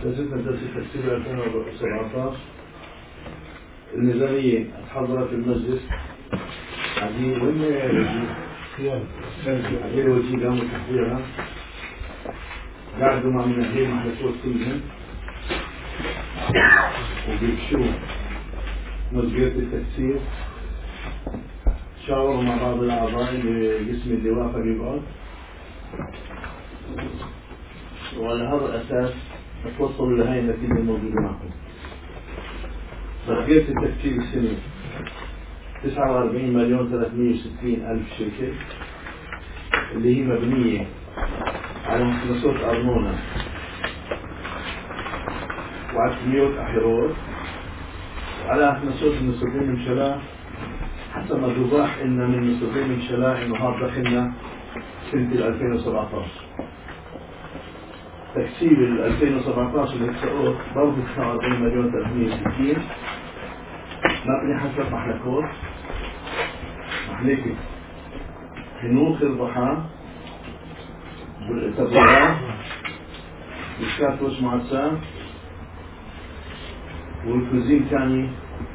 درستنا درس التكسير 2017. الميزانية اتحضرت في المجلس. عايزين وين عايزين وجيه قاموا تحضيرها. قعدوا مع منهجين محلفوت كلهم وبيكشوا مسجد التكسير. شاوروا مع بعض الأعضاء لجسم اللواء فبيقعد، وعلى هذا الأساس توصلوا لهي النتيجة الموجودة معكم. مسجد التكسير السنة 49,360,000 شيكل، اللي هي مبنية على مخلصات أرنونة وعلى كميوت أحيروت وعلى مخلصات النصبين من شلاء، حسب ما تباح إن من النصبين من شلاء إنه هذا دخلنا سنة 2017. تكسير 2017 اللي سقوط برضه 49,360,000 مبني حسب محلكوت محلكة خنوخ الضحى والتبريرات وشكات وش معسان والكوزين تاني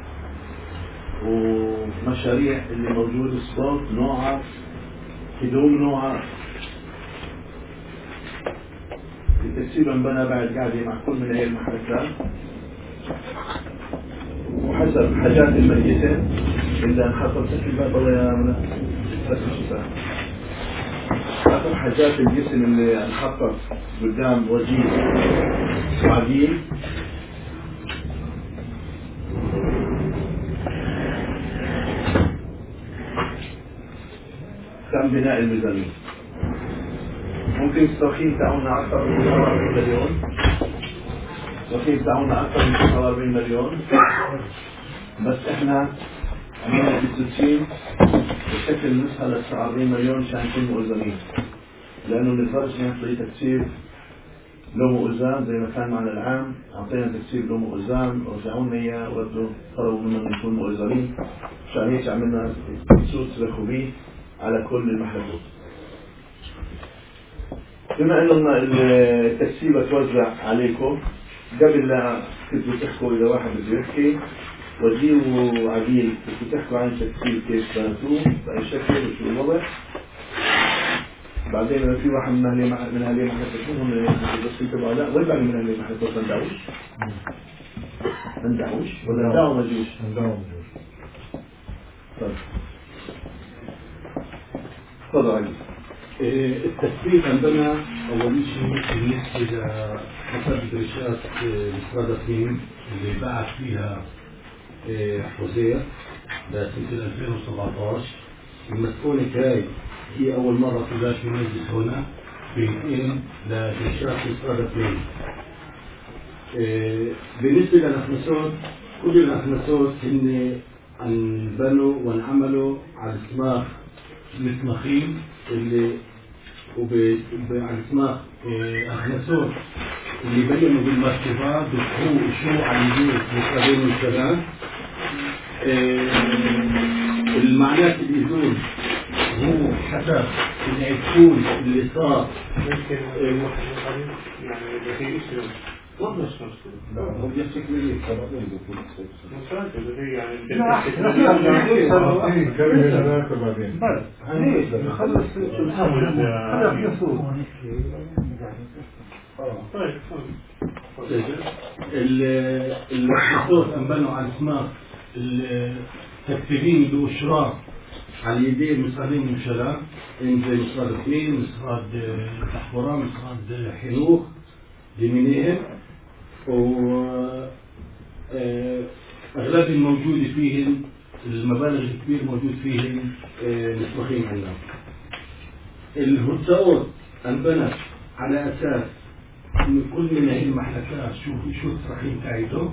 ومشاريع اللي موجود سبورت نوعها هدوم نوعها. التكسير انبنى بعد قاعدة مع كل من هي المحركات وحسب حاجات الميتة إذا انخطر سكي الباب الله يا منى بس الشفاء حسب حاجات الجسم اللي انخطر قدام وجيه وعديل. تم بناء الميزانية. ممكن التوخيم تاعونا أكثر من 49 مليون. التوخيم تاعونا أكثر من 49 مليون، بس إحنا عملنا بالتدشين بشكل نسخة ل 49 مليون عشان نكون مؤذنين، لأنه نقدرش نعطي تكسير له مؤذان زي ما كان معنا العام. أعطينا تكسير له مؤذان ورجعونا إياه وردوا طلبوا منا نكون مؤذنين، عشان هيك عملنا سوس ركوبي على كل المحلات. بما انه التكسير بتوزع عليكم، قبل لا كنتوا تحكوا اذا واحد بده يحكي وجيه عديل كنتوا تحكوا عن التكسير كيف بنتوه باي شكل وشو الوضع. بعدين لو في واحد من اهلي محلتكم هم بس انتبهوا لا وين بعد من اهلي محلتكم ما ندعوش ولا ندعوا ما جوش. طيب تفضل علي. التثبيت عندنا أول شيء بالنسبة لحسب دراسات مستراد اثنين اللي بعت فيها حوزير لسنة 2017. المسؤولة كاي هي أول مرة تباش من مجلس هنا بنتين لدراسات مستراد اثنين. بالنسبة للأخمسات، كل الأخمسات هن انبنوا وانعملوا على سماخ المسمخين اللي على سماخ أخمسات اللي بينوا بالمركبات بالحقوق شو على اليمين مقابلين الشباب. المعنات الإذون هو حسب العفون اللي صار. ممكن يعني في اسم وضعش نفسه لا هو يحكي لي طبعاً يقول مساعدة اللي يعني بعدين نخلص الخطوط انبنوا على اسماء التكفيرين بأشراف على اليدين مساعدين المشلاء زي مسراد اثنين مسراد تحفرة مسراد حنوخ لمنيهم، وأغلب الموجود فيهم المبالغ الكبير موجود فيهم مسمخين عندنا. الهدسات انبنت على أساس إن كل من هذه المحلكات شو التصريحين تاعته.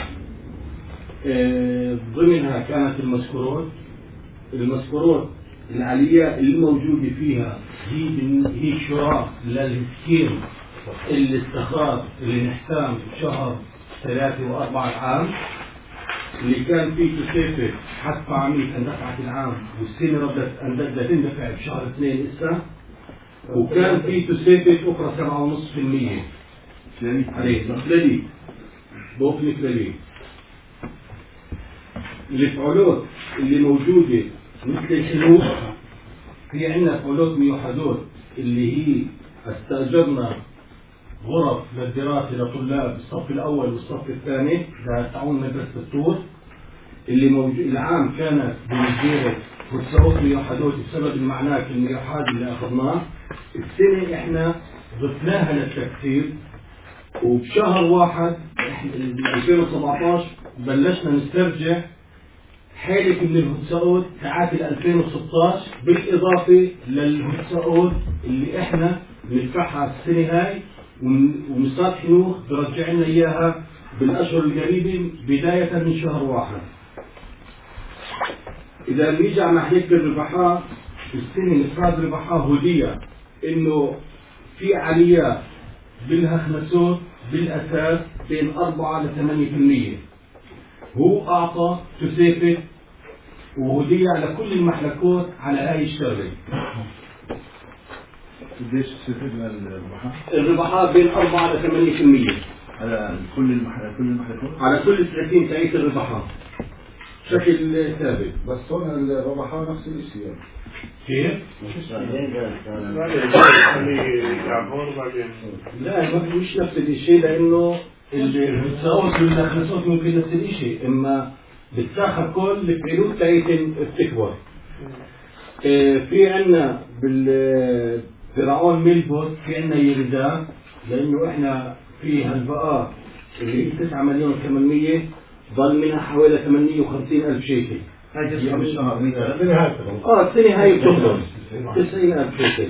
ضمنها كانت المذكورات العالية الموجودة فيها هي شراء للسكين اللي استخار اللي نحتام شهر 3 و4 عام، اللي كان فيه تسافر حتى عملية اندفعت العام والسنة ردت أن تندفع بشهر 2 لسه، وكان فيه تسافر أخرى 7.5%. كلاليت بوفن كلاليت. الفعولات اللي موجودة مثل الحلول، في عندنا فعولات ميوحدات اللي هي استأجرنا غرف للدراسة لطلاب الصف الأول والصف الثاني لتعاون مدرسة الطور، اللي موجود العام كانت بمسيرة وتسعود ميوحدات بسبب المعناك الميوحد اللي أخذناه. السنة إحنا ضفناها للتكثير، وبشهر 1 2017 بلشنا نسترجع حالة من الهتساؤات ساعات 2016 بالإضافة للهتساؤات اللي إحنا بندفعها السنة هاي، ومصاد حنوخ برجع لنا إياها بالأشهر القريبة بداية من شهر 1. إذا نيجي على ناحية الربحات السنة مصاد ربحها هدية إنه في عاليات بالهخنسوت بالأساس بين 4 ل 8%. هو أعطى تسافة وهدية على كل المحلكات على هاي الشغلة. قديش تستفيد الربحات؟ الربحات بين 4 ل 8% على كل المحلكات؟ على كل 30 سعية الربحات بشكل ثابت. بس هون الربحات نفس الشيء. كيف؟ لا مش نفس الشيء، لأنه الهتساؤات والهخنسوت ممكن نفس الشيء، إما بتساخر كل الفلوس تاعتهم بتكبر. في عنا بالفرعون ميلبوت في عنا يريدات، لأنه إحنا في هالبقاء اللي هي 9,800,000 ضل منها حوالي 58,000 شيكل. هاي تسمع بالشهر السنة هاي بتخلص 90,000 شيكل.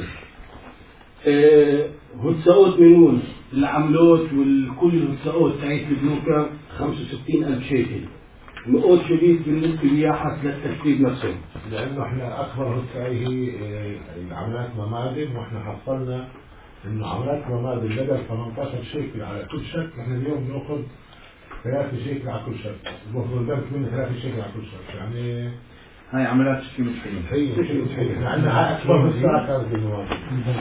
هتساؤات منون العملات والكل الهتساؤات تاعت البنوك 65,000 شيكل. نقود شديد بالنسبة لياحة للترتيب نفسه، لأنه احنا أكبر هتساء هي العملات ممادن، واحنا حصلنا إنه عملات ممادن بدل 18 شيكل على كل شك، احنا اليوم بناخذ 3 شيكل على كل شك، بأخذ البنك منه 3 شيكل على كل شك. يعني هاي عمليات شيء مستحيل. احنا عندنا أكبر هتساء كانت بالممادن.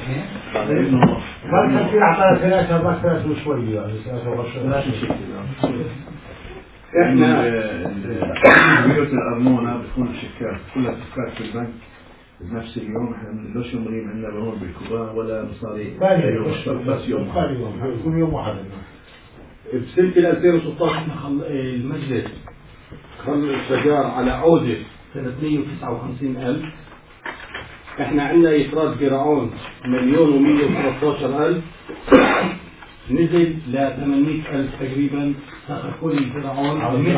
ما كان في عطاء 3 وشوي يعني 3 شيكل. احنا بيوت الأرمونة بتكون الشيكات كلها شيكات في البنك بنفس اليوم. احنا لوش يومين عندنا بنون بالكوبا ولا مصاري بس يوم كل يوم واحد. بسنة 2016 المجلس خلص الشجار على عودة 359,000. احنا عندنا يفراد فرعون 1,113,000 نزل ل 800,000 تقريبا. سخر كل الفرعون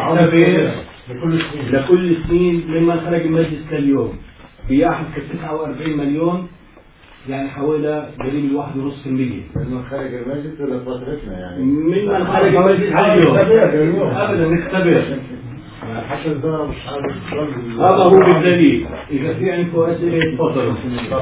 لكل سنين مما خرج المجلس لليوم بياخذ 49 مليون، يعني حوالي قريب 1.5%. من خارج المجلس ولا فترتنا يعني؟ ممن خارج المجلس اليوم ابدا نختبر. حتى الزهر مش عارف. هذا هو بالدليل. اذا في عندكم اسئله تفضلوا.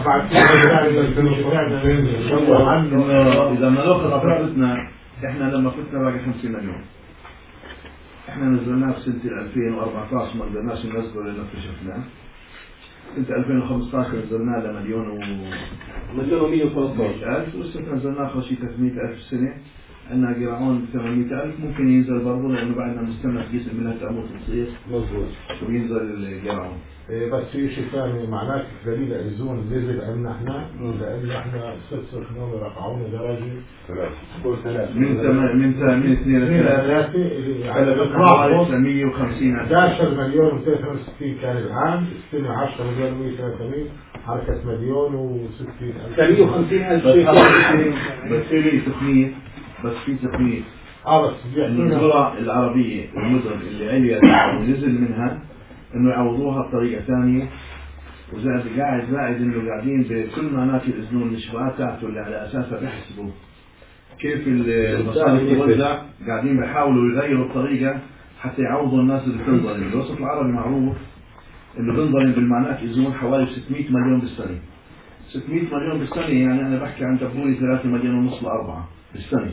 اذا نلخص قراءتنا احنا لما كنا باقي 50 مليون احنا نزلناه في سنة 2014 ما قدرناش ننزله لأنه اكتشفناه. سنة 2015 نزلناه لمليون مليون و113 ألف، والسنة نزلناه خشي 300,000 السنة. عندنا قراءون 800,000 ممكن ينزل برضه لأنه بعدنا مستمع قيس منها تأموت تصير مظبوط وينزل القراءون. بس في شيء ثاني معناته دليل ايزون نزل عندنا احنا لان احنا 6 خنوم رقعون درجه 3 من 2 ل 3 على بقراء 150 11 مليون و265 كان العام. السنه 10 مليون و183 حركه مليون و60 350,000 شيء. بس في تقنية في تقنية بس القرى العربية المدن اللي عليت ونزل منها انه يعوضوها بطريقة ثانية. وزائد انه قاعدين بكل مناطق الاذنون النشفاءات تاعته اللي على اساسها بيحسبوا كيف المصاري توزع، قاعدين بيحاولوا يغيروا الطريقة حتى يعوضوا الناس اللي بتنظلم. الوسط العربي معروف انه بنظلم بالمعنات اذنون حوالي 600 مليون بالسنة. 600 مليون بالسنة يعني انا بحكي عن تبولي 3 مليون ونص ل4 بالسنة.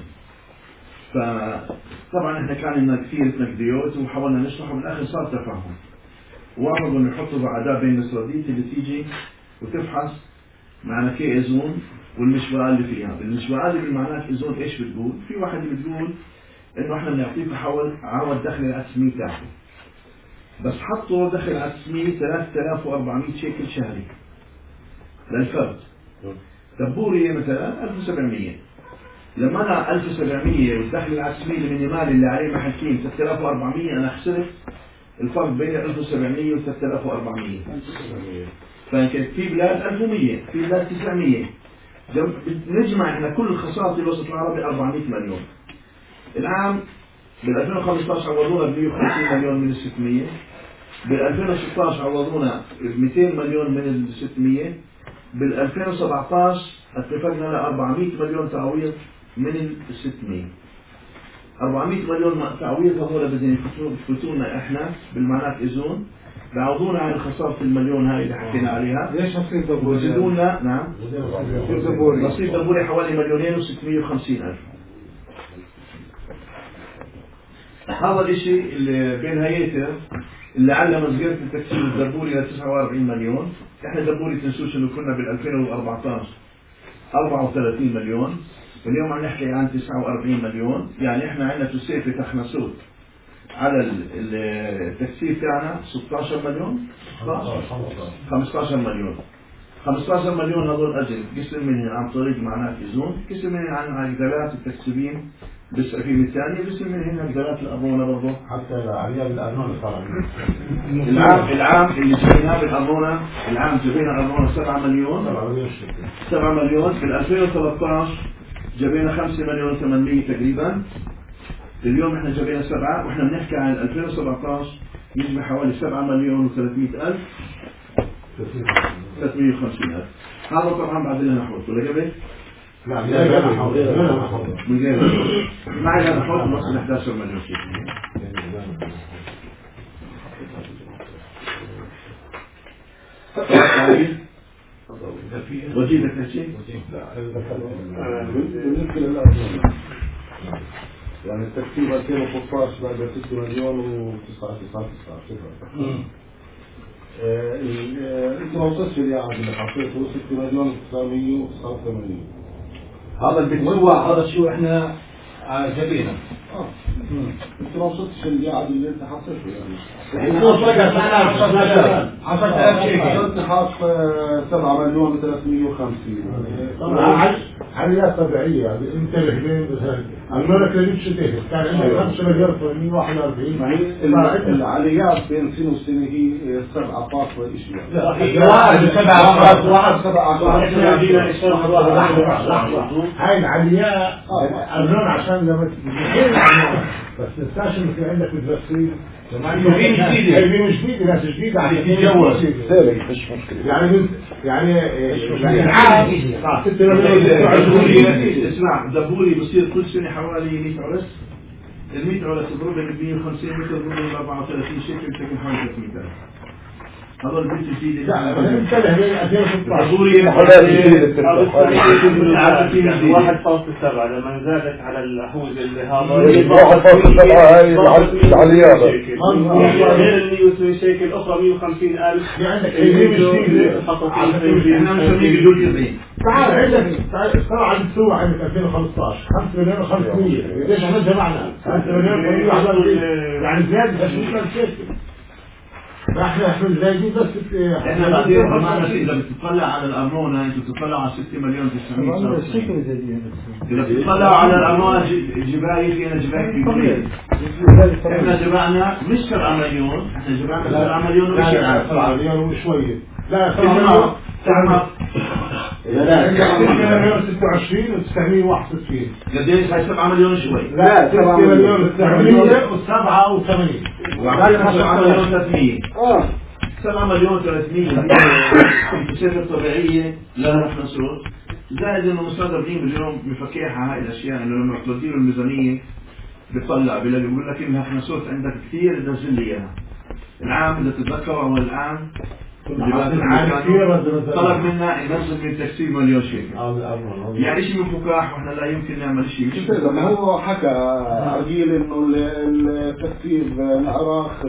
فطبعا احنا كان لنا كثير تنقديات وحاولنا نشرح وبالاخر صار تفاهم. وعرضوا انه يحطوا بعدها بين الاسرائيلية اللي تيجي وتفحص معنا كي زون والمشبعة اللي فيها. المشبعة اللي بالمعنات زون ايش بتقول؟ في واحد بتقول انه احنا بنعطيك عوض دخل الاسمي تاعته، بس حطوا دخل اسمي 3400 شيكل شهري للفرد. دبوري مثلا 1700. لما انا 1700 والدخل الاسمي المينيمالي اللي عليه محكين 3400، انا خسرت الفرق بين 1700 و 3400. فكانت في بلاد 1100، في بلاد 900. نجمع احنا كل الخسارة في الوسط العربي 400 مليون. العام بال 2015 عوضونا ب 150 مليون من ال 600، بال 2016 عوضونا ب 200 مليون من ال 600، بال 2017 اتفقنا ل 400 مليون تعويض من ال 600. 400 مليون تعويض هذول بدنا يفوتونا احنا بالمعنات ايزون، بيعوضونا عن خسارة المليون هاي اللي حكينا عليها. ليش نصيب دبوري؟ وزيدونا نعم نصيب دبوري حوالي 2,650,000. هذا الاشي اللي بين هيئته اللي علم صغيرة التكسير الدبوري ل 49 مليون. احنا دبوري تنسوش انه كنا بال 2014 34 مليون، واليوم عم نحكي عن 49 مليون. يعني احنا عندنا تسيفة تخنسوت على التكسير تاعنا 16 مليون 15 مليون. 15 مليون هذول اجل قسم منهم عن طريق معنات ايزون، قسم منهم عن عجلات التكسيبين بالسفينة الثانية، قسم منهم عجلات الأرمونة برضه. حتى عليها بالأرمونة طبعا. العام اللي جبناه بالأرمونة، العام جبنا أرمونة 7 مليون. 7 مليون. بال 2013 جبنا 5 مليون 800 تقريبا. اليوم احنا جبنا 7، واحنا بنحكي عن 2017 يجمع حوالي 7 مليون و300,000 350,000. هذا طبعا بعد لنا نحوط ولا قبل؟ لا من غير معي هذا نحوط نصل 11 مليون شيء. وجيدك هالشيء؟ بالنسبة للأرض يعني التكتيب 2016 بعد 6 مليون و999. انت ما وصلتش اليعد اللي حطيته 6 مليون 989. هذا اللي بتسوى هذا شو احنا جبينا. انت ما وصلتش اليعد اللي انت حطيته يعني. احنا وصلنا 10,000 شيكل. انت حاط 7 مليون و350. عمليات طبيعية يعني انتبه لين الملك اللي بتشتهي كان عندنا 5 مليار 841. ما هي العاليات بين سنة وسنة هي 7 فاصلة شيء. هاي العاليات الرون عشان لما بس نستاش انه في عندك الفاكسين هي مش جديدة ناس جديدة عم تتجوز يعني العام 6 مليون. اسمع دبوري بصير كل سنة حوالي 100 عرس. ال 100 عرس تضربها ب 250 متر تضربها ب 34 شيكل بتكون حوالي 300,000. هذا البيت الجديد. لا انتبه لين 2016 دبوري 1.7 لما زادت على الحوز اللي هذا 1.7 هاي العاليات غير ال 180 شيكل اخرى 150,000. في عندك احنا مسميه بدون يضين. تعال عندك طلع عند سوى عندك 2015 5 مليون 500. ليش احنا جمعنا 5 مليون 500 يعني زيادة 20,000 شيكل. احنا زايدين بس احنا بعدين كمان اذا بتطلع على الارمونة انتوا بتطلعوا على 6 مليون 999. اذا بتطلعوا على الارمونة جباية فينا جباية كبيرة. احنا جمعنا مش 7 مليون، احنا جمعنا 7 مليون وشيء. 7 مليون وشوية. لا 26 و961. قديش هاي 7 مليون شوي؟ لا 6 مليون 987. وعندنا 7 مليون 300. 7 مليون 300 بصير طبيعية لها نحن صوت. زائد انه مستقبلين اليوم بفكيحة هاي الاشياء انه لما توديله الميزانية بيطلع بيقول لك انها احنا صوت عندك كثير نزل لي اياها. العام اذا تتذكروا اول العام طلب منا ننزل من تكسير مليون شيكل. يعني شيء من فكاح واحنا لا يمكن نعمل شيء. ما هو حكى عقيل انه التكسير نعرخ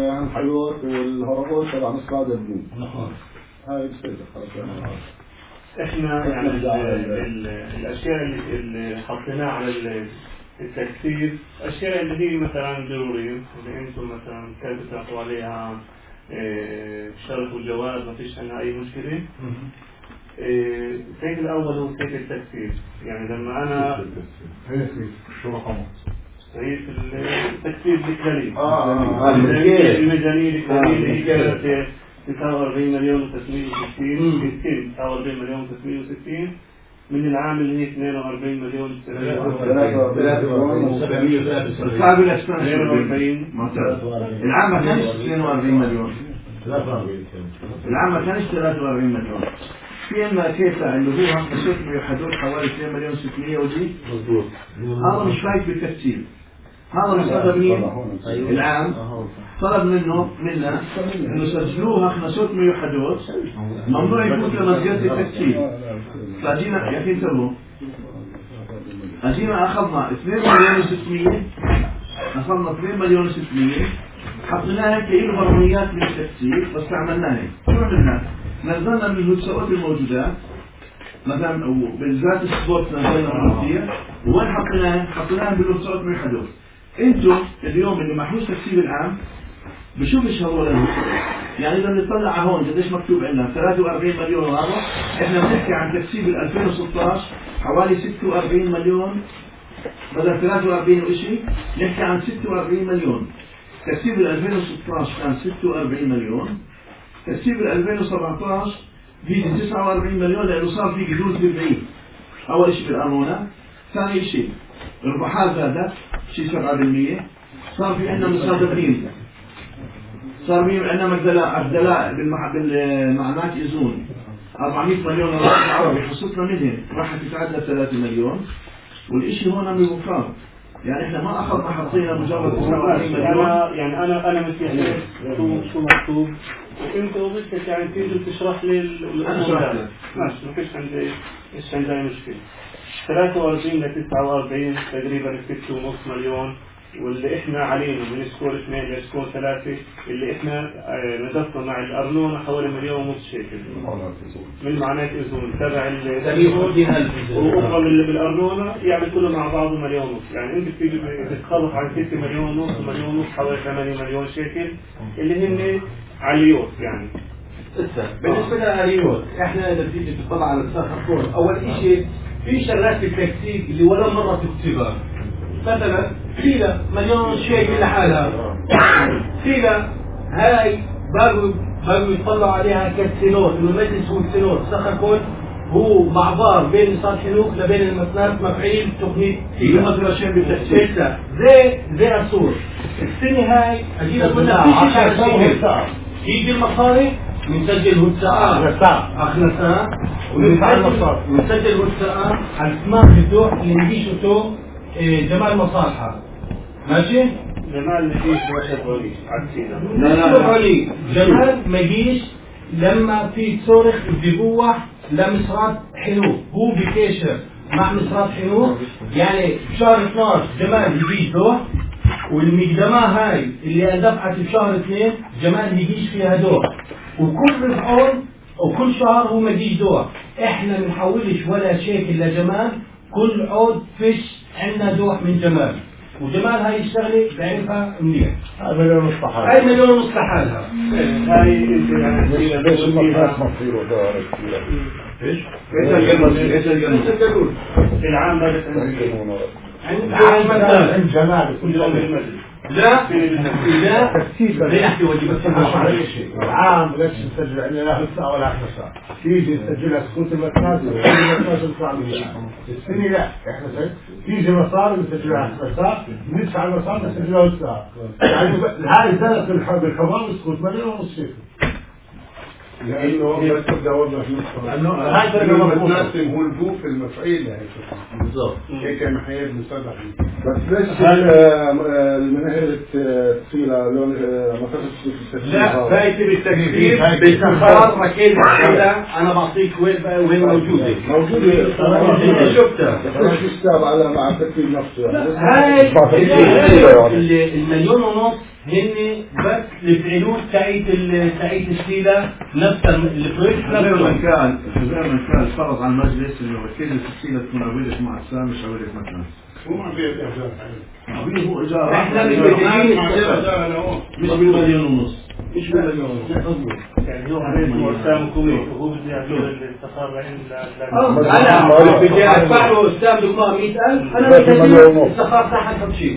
بالعنحيوت والهربوت تبع مصطاد الدين. هاي بصير خلاص. احنا يعني الاشياء اللي حطيناها على التكثير اشياء اللي هي مثلا ضروريه، اللي انتم مثلا كيف تعطوا عليها شرط وجواز ما فيش عندنا اي مشكله. السيف الاول هو سيف التكثير، يعني لما انا شو رقمه؟ هي في التكثير الكلي الميزانية الكلية اللي كانت 49 مليون و360 49 مليون و360 من العام اللي هي 42 مليون 42 العام ما كانش 42 مليون، العام ما كانش 43 مليون. في اما كيف اللي هو هم حدود حوالي 2 مليون 600 ودي مضبوط. هذا مش فايت بالتفسير، هذا مصدر مين؟ العام طلب منا انه سجلوها 500 حدود، ممنوع يكون لما زيادة التفسير. فاجينا يا اخي انتبهوا، اجينا اخذنا 2 مليون 600، اخذنا 2 مليون 600 حطيناها كأنه برميات من التفسير، بس عملناها شو عملنا؟ نزلنا من الهتساوات الموجودات مثلا بالذات السبورت نزلنا بالهتسية، وين حطيناها بالهتساوات من الحدود. انتم اليوم اللي محوش تفسير العام بشوفش هو يعني اذا نطلع هون قديش مكتوب عندنا 43 مليون وهذا، احنا بنحكي عن تفسير 2016 حوالي 46 مليون بدل 43 وشيء، نحكي عن 46 مليون. تفسير 2016 كان 46 مليون، تفسير 2017 في 49 مليون لانه صار في جدول بالبعيد. اول شيء بالارونه، ثاني شيء الربحات زادت شيء 7%، صار في عندنا مصادرين، صار في عندنا مجدلاء بالمعلومات يزون 400 مليون عربي حصتنا منهم راح تتعدى 3 مليون، والشيء هون من الوفاق. يعني احنا ما اخذنا حطينا مجرد 49 مليون. يعني انا مثل شو مكتوب وانت وبدك يعني تيجي تشرح لي الامور. ماشي ما فيش عندي مشكله. 43 ل 49 تقريبا 6.5 مليون، واللي احنا علينا من سكور 2 لسكور 3 اللي احنا نزلنا مع الارنونه حوالي 1.5 مليون شيكل من معناه اذون تبع وقبل اللي بالارنونه يعمل كله مع بعضه 1.5 مليون. يعني انت بتيجي بتخلص عن 6 مليون ونص ومليون ونص حوالي 8 مليون شيكل اللي هن عليوت. يعني بالنسبه للاليوت احنا اذا بتيجي تطلع على الساخر اول شيء في شغلات التكتيك اللي ولا مره تكتبها، مثلا فيلا مليون شيء لحالها، فيلا هاي باقوا يطلعوا عليها كالسينوت، المجلس هو السينوت سخر كون هو معبار بين صالح حلوك لبين المثنات مفعيل تقنية في مثلا شيء بالتفسير زي أصول السنة هاي أجينا قلنا في شيء على الشيء يجي المصاري نسجل هتساء أخلصها ونسجل هتساء على اسماء الفتوح اللي نجيشه جمال مصالحة. ماشي؟ جمال مجيش واحد ولي عكسينا. لا جمال مجيش لما في صورخ بجوه لمصرات حلو، هو بكيشر مع مصرات حلو. يعني بشهر 12 جمال يجيش دوح، والمقدمة هاي اللي دفعت بشهر 2 جمال يجيش فيها دوح، وكل رفعون وكل شهر هو مجيش دوح. احنا منحولش ولا شيكل لجمال، كل عود فيش عندنا دوح من جمال، وجمال هاي الشغله بعرفها منيح. هاي مليون ونص حالها، هاي مليون ونص حالها. هاي انت يعني ليش المصارف مصيره ده ايش؟ ايش القانون؟ العام بدأت عند جمال كل يوم لا لا يحكي واجبات العام ليش نسجل عندنا لا ساعة ولا 10 ساعة، تيجي نسجلها سكوت المتنازل ندفع السنة لا احنا تيجي مصاري نسجلها 10 ساعة، ندفع المصاري نسجلها ساعة. يعني هاي سنة بالحمام سكوت مليون ونص شيء، لأنه بس تداولنا في لأنه هاي طريقة متناسب هو البوف المفعيل يعني بالضبط هيك محيط مصدق. بس ليش المناهل الثقيلة لون ما تخصص لا فايتة بالتكفير باستخار مكان الحيلة. أنا بعطيك وين موجودة شفتها مش تابع على مع التكفير نفسه. هاي المليون ونص هن بس الفعلوس تاعت السيلة نفس البروجكت غير من كان فرض على المجلس انه كل السيلة تكون عويلة مع السام مش عويلة مكان. هو ايجار. احنا مش بديين مش بالمليون ونص. مش بالمليون يعني هو سام كومي وهو بدي يعمل الاستخارة انا بدي ادفع له السام دكتور 100,000 انا بدي الاستخارة تاعها حسب شيء.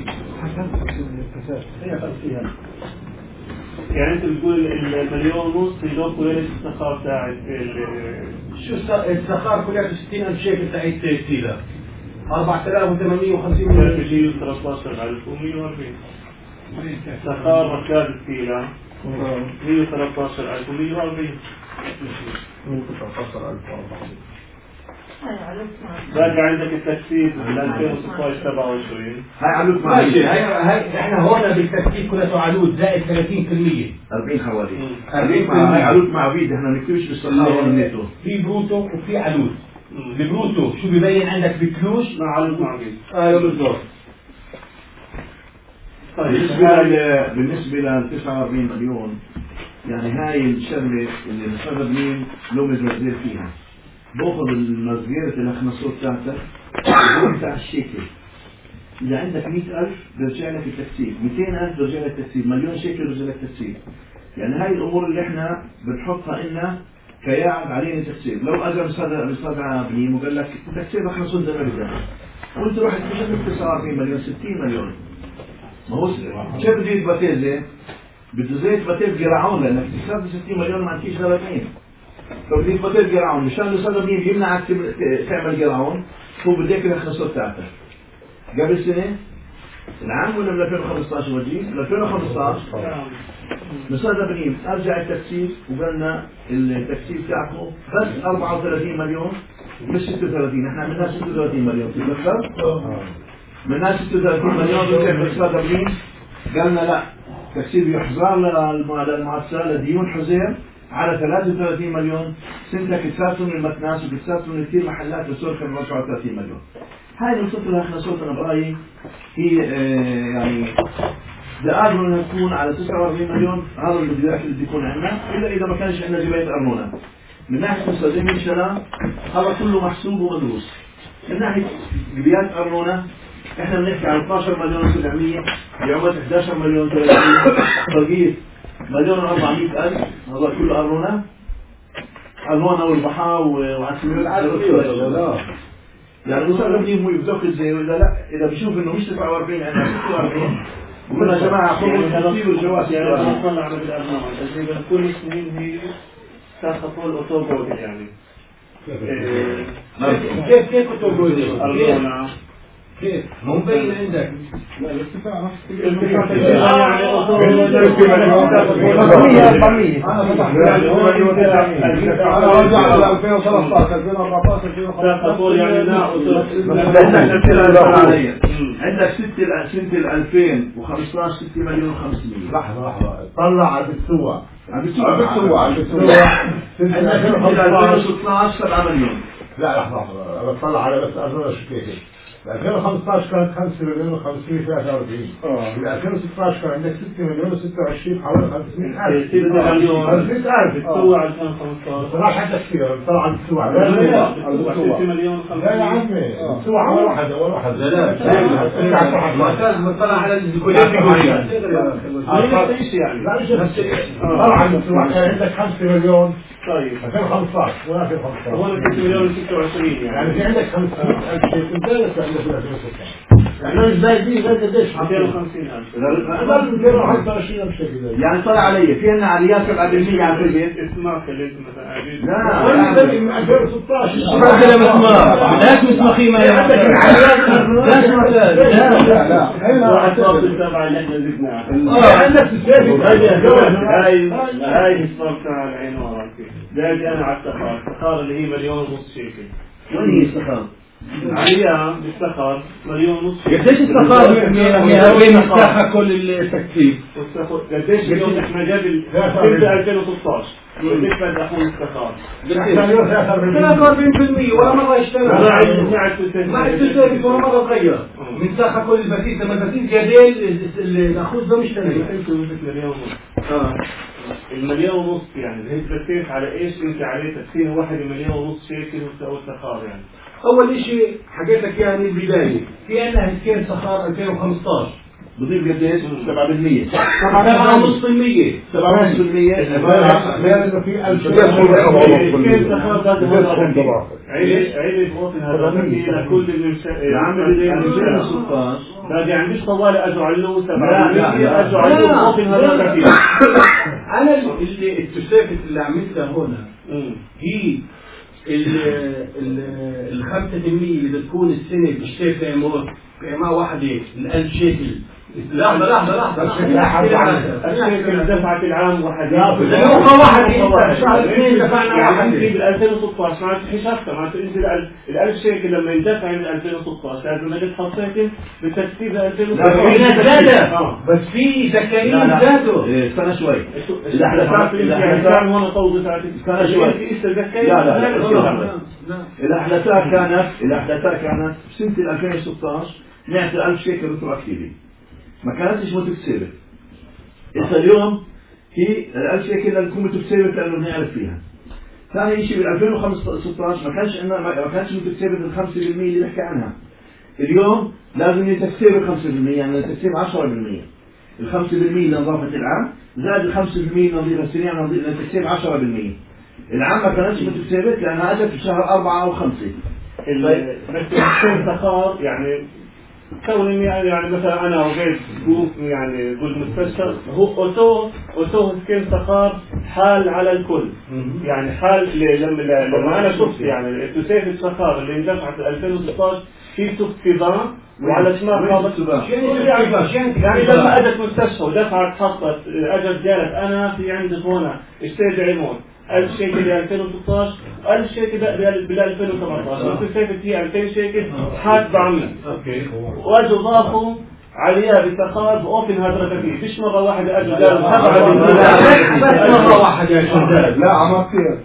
يعني انت بتقول المليون ونص يدوق كل الاستخارة تاعت شو السخار كلها 60,000 شيكل تاعت السيلة 4,850 بيجي 13,140 سخار ركاب السيلة 113,140 باقي عندك التكثيف ل 2016 27 هاي علوك ماشي. هاي احنا هون بالتكثيف كلها علوت زائد 30% 40 حوالي 40 هاي علوك مع عبيد احنا ما نكتبش بالسخار ولا نيتو. في بروتو وفي علوت. البروتو شو ببين عندك بكلوش مع علوك مع عبيد. ايوه بالضبط. بالنسبة ل 49 مليون يعني هاي الشغلة اللي المستخدم مين له مزرزير فيها باخذ المزريرة الأخماسات تاعتك بتاع الشيكل. إذا عندك 100,000 برجع لك التكسير 200,000 برجع لك التكسير مليون شيكل برجع لك التكسير. يعني هاي الأمور اللي احنا بنحطها إلنا كيعب علينا تكسير. لو أجا مستدعى بنيم وقال لك التكسير أخماسات زي ما بدك وانت رحت بشكل 49 مليون 60 مليون ما هو شايف زيت باتيزة بده زيت باتيز جرعون لأنك تكسر 60 مليون ما عندكيش غلطين. فبديك باتيز جرعون مشان الأستاذ بنيم يمنعك تعمل جرعون هو بديك الأخماسات تاعتك. قبل سنة العام ولا من 2015 وجيه؟ من 2015 مستشفى بنيم ارجع التكثيف وقلنا التكثيف تاعكم بس 34 مليون مش 36. احنا عملنا 36 مليون تتذكر؟ عملنا 36 مليون رجع مستشفى بنيم قالنا لا التكثيف يحظر للمؤسسة لديون حزير على 33 مليون. سنتك كسرتوا من المكناس وكسرتوا من كثير محلات وصار كان 34 مليون. هاي الخطة اللي احنا صوتنا برأيي هي يعني دقادر انها تكون على 49 مليون. هذا البدايات اللي بيكون عندنا الا اذا ما كانش عندنا جباية ارمونة. من ناحية مستخدمين الشراء هذا كله محسوب ومدروس. من ناحية جبايات ارمونة احنا بنحكي عن 12 مليون 700 بعمل 11 مليون 300 بقيت مليون 400 ألف. هذا كله ارمونة والبحار وعسلين يعني المستخدم مو يبدأ زي ولا لا إذا بيشوف إنه مش 49 عندنا 46 وقلنا يا جماعة خذوا كثير الجواز يعني أنا أطلع على بالأرقام تقريبا كل سنين هي تاخذ الأوتوبود يعني كيف أوتوبود أرقام كيف هم بين عندك لا الارتفاع نفس انا رجع على 2013 2014 2015 عندك سنة 2015 6 مليون و500. لحظة طلع على السوق عندك سنة 2016 7 مليون. لا لحظة أنا بطلع على بس أرجونا شكله 2015 كانت 5 مليون و543. في 2016 كان عندك 6 مليون و26 حوالي 500,000. 6 مليون 500,000 بتسوى على 2015 طلع حتى كثير طلع على السوق. لا 6 مليون لا يا عمي السوق أول واحد لا طلع على الكليات يعني لا مش طلع على السوق كان عندك 5 مليون طيب 2015 ولا 2015 هو 6 مليون 26 يعني في عندك 500,000 شيء انت عندك 2016 يعني مش زي دي زي قديش 250,000 لازم 221 بشكل يعني طلع علي في عنا عاليات 7% على البيت. اسمعك اللي مثلا لا من 2016 لا تسمخي ما عندك العاليات لا واحد صار بالسبعة اللي احنا زدناها عندك هاي الصار تاع العين وراسي باجي انا على السخار اللي هي 1,500,000 وين هي السخان؟ عليها بالسخر 1.5 مليون. قديش السخار من مساحة كل التكثيف؟ قديش اليوم احنا جاب تبدا 2016 قديش بدأ اخوي السخار؟ 43% ولا مرة اشتغل مع التسابق ولا مرة تغير من مساحة كل البسيط. لما البسيط جديل الأخوذ ده مش تغير. انتوا مثل 1.5 مليون يعني البسيط على ايش انت عليه تقسيم 1.5 مليون شيكل والسخار يعني. أول إشي حكيتك يعني البداية في عندنا هسكين سخار 2015 بضيف قديش؟ 7%. 7.5% غير انه في 1000 عيلة بوطن هذا لكل باقي عنديش طوال اجوا علو 7% اجوا علو بوطن هذا كثير. أنا اللي التسابق اللي عملتها هنا هي ال 5% اللي بتكون السنة بتشتري في عمارة واحدة 1000 شيكل. لحظة الشيكل دفعت العام واحد شهر 2 دفعنا واحد بال 2016 ما تحكيش أكثر ما انت ال 1000 شيكل لما يندفع من 2016 لازم انك تحطيتهم بالتكتيب 2016 بس في سكرين زادوا. استنى شوي. الأحداثات هون طول استنى شوي. الأحداثات كانت بسنة 2016 نعطي 1000 شيكل ريتروأكتيفي ما كانتش متكسبة. إذا اليوم هي 1000 شيكل لازم تكون متكسبة لأنه بنعرف فيها. ثاني شيء بال 2015 ما كانش متكسبة ال 5% اللي بحكي عنها. اليوم لازم يتكسبة 5% يعني تكسب 10%. ال 5% لنظافة العام زائد ال 5% نظيفة السنة لتكسب 10%. العام ما كانتش متكسبة لأنها أجت في شهر 4 أو 5. بس السخار يعني كون يعني مثلا انا وجيت يعني بالمستشفى هو اوتو سكين سخار حال على الكل يعني حال لما انا شفت يعني التسافة السخار اللي اندفعت في 2016 في سكتبان وعلى شمال خاطر يعني لما اجت مستشفى ودفعت حطت اجت جالت انا في عندي هنا اشتريت عمود 1000 شيكل ب 2016 1000 شيكل بال 2017 التسافة هي 2000 شيكل حاد بعمل واجوا ضافوا عليها بالسخار بأوبن هذا كثير فيش مرة واحدة اجوا قالوا بس مرة واحدة يا شباب لا عم كثير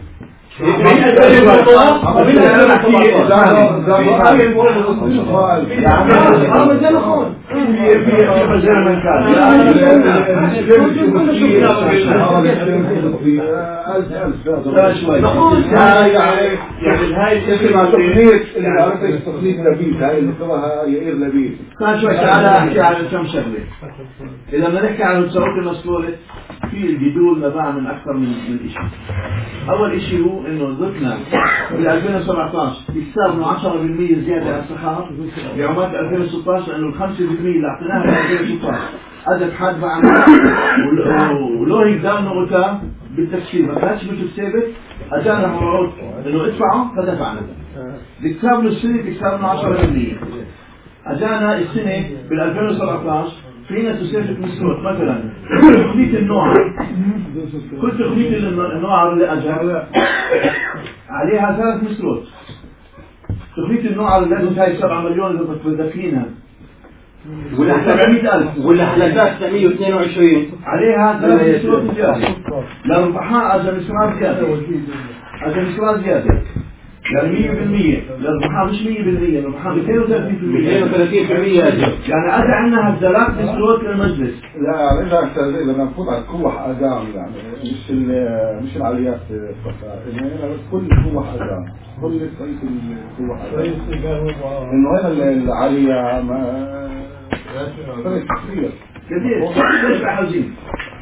تقنية لبيب هاي اللي سواها يائير لبيب. شوي تعال احكي عن كم شغله. اذا بدنا نحكي عن الثروات المسؤولة في الجدول نبع من اكثر من شيء. اول شيء هو انه ضفنا بال 2017 يكسبنا 10% زياده على السخار بعمر 2016 لانه ال 5% اللي اعطيناها ب 2016 اجت حد بعمل ولو يقدرنا قدام بالتكسير ما كانتش متكسبه اجانا موعود انه ادفعوا فدفعنا. كسبنا السنه كسبنا 10%. اجانا السنه بال 2017 فينا تسافر مسروق مثلا تخميت النوع كل تخميت النوع اللي أجر عليها 3 مسروق. تخميت النوع اللي لازم هاي 7 مليون إذا بتذكرينها والأحلاسات 922 عليها 3 مسروق زيادة. للربحاء أجر مسروق زيادة يعني 100% للربحان مش 100% للربحان 230% يعني أدى عنها الدلات بسلوات للمجلس. لا عندنا أكثر لما نفوت على كوح أدام يعني مش العاليات يعني كل كوح أدام كل طريق الكوح أدام إنه هنا العالية ما فرق كثير ليش حزين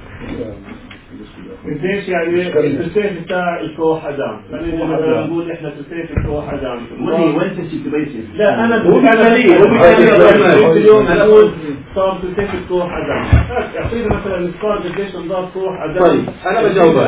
قديش يعني التسافة بتاع الكوح أدام يعني نقول إحنا تسافة الكوح أدام وين تسيب بيسي لا أنا اليوم نقول صار تسافة كوح أدام أعطينا مثلا نسكار قديش نضاف كوح أدام. طيب أنا بجاوبك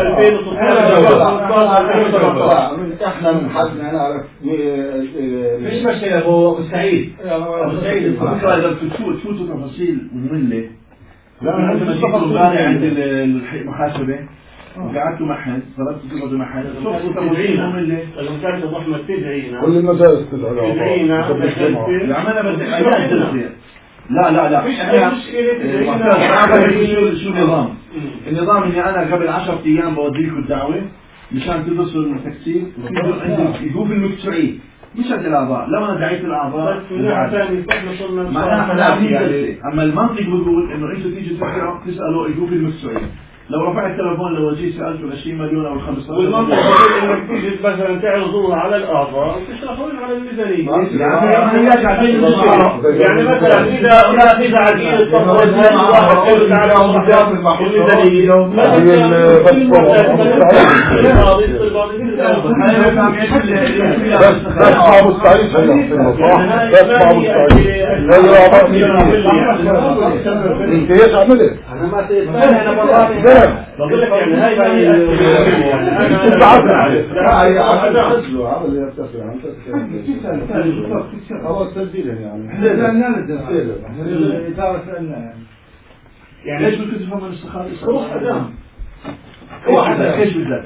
2016 إحنا من حدنا نعرف مش مشكلة أبو سعيد الفكرة إذا تفوتوا تفاصيل مملة لا عند المحاسبة وقعدتوا محل صرفتوا تقعدوا محل المكاتب الرحمة تدعينا كل المجالس تدعي تدعينا عملنا بدك لا شو النظام اني انا قبل 10 ايام بوديكم الدعوه مشان تدرسوا التكسير وتيجوا عندي يجوا في المشروعيه مش عند الاعضاء. لو انا دعيت الاعضاء معناها اما المنطق بيقول انه انتم تيجوا تسالوا يجوا في المشروعيه. لو رفعت التليفون لو جيت سالته 20 مليون او 15 والمنطق بيقول انك تيجي مثلا تعرضوها على الاعضاء وتشرحون على الميزانيه. يعني مثلا اذا عديد التفاوض واحد تعالى بقول لك يعني هاي يعني ليش ممكن تفهم الاستخاره؟ روح ادام واحد ايش بالذات؟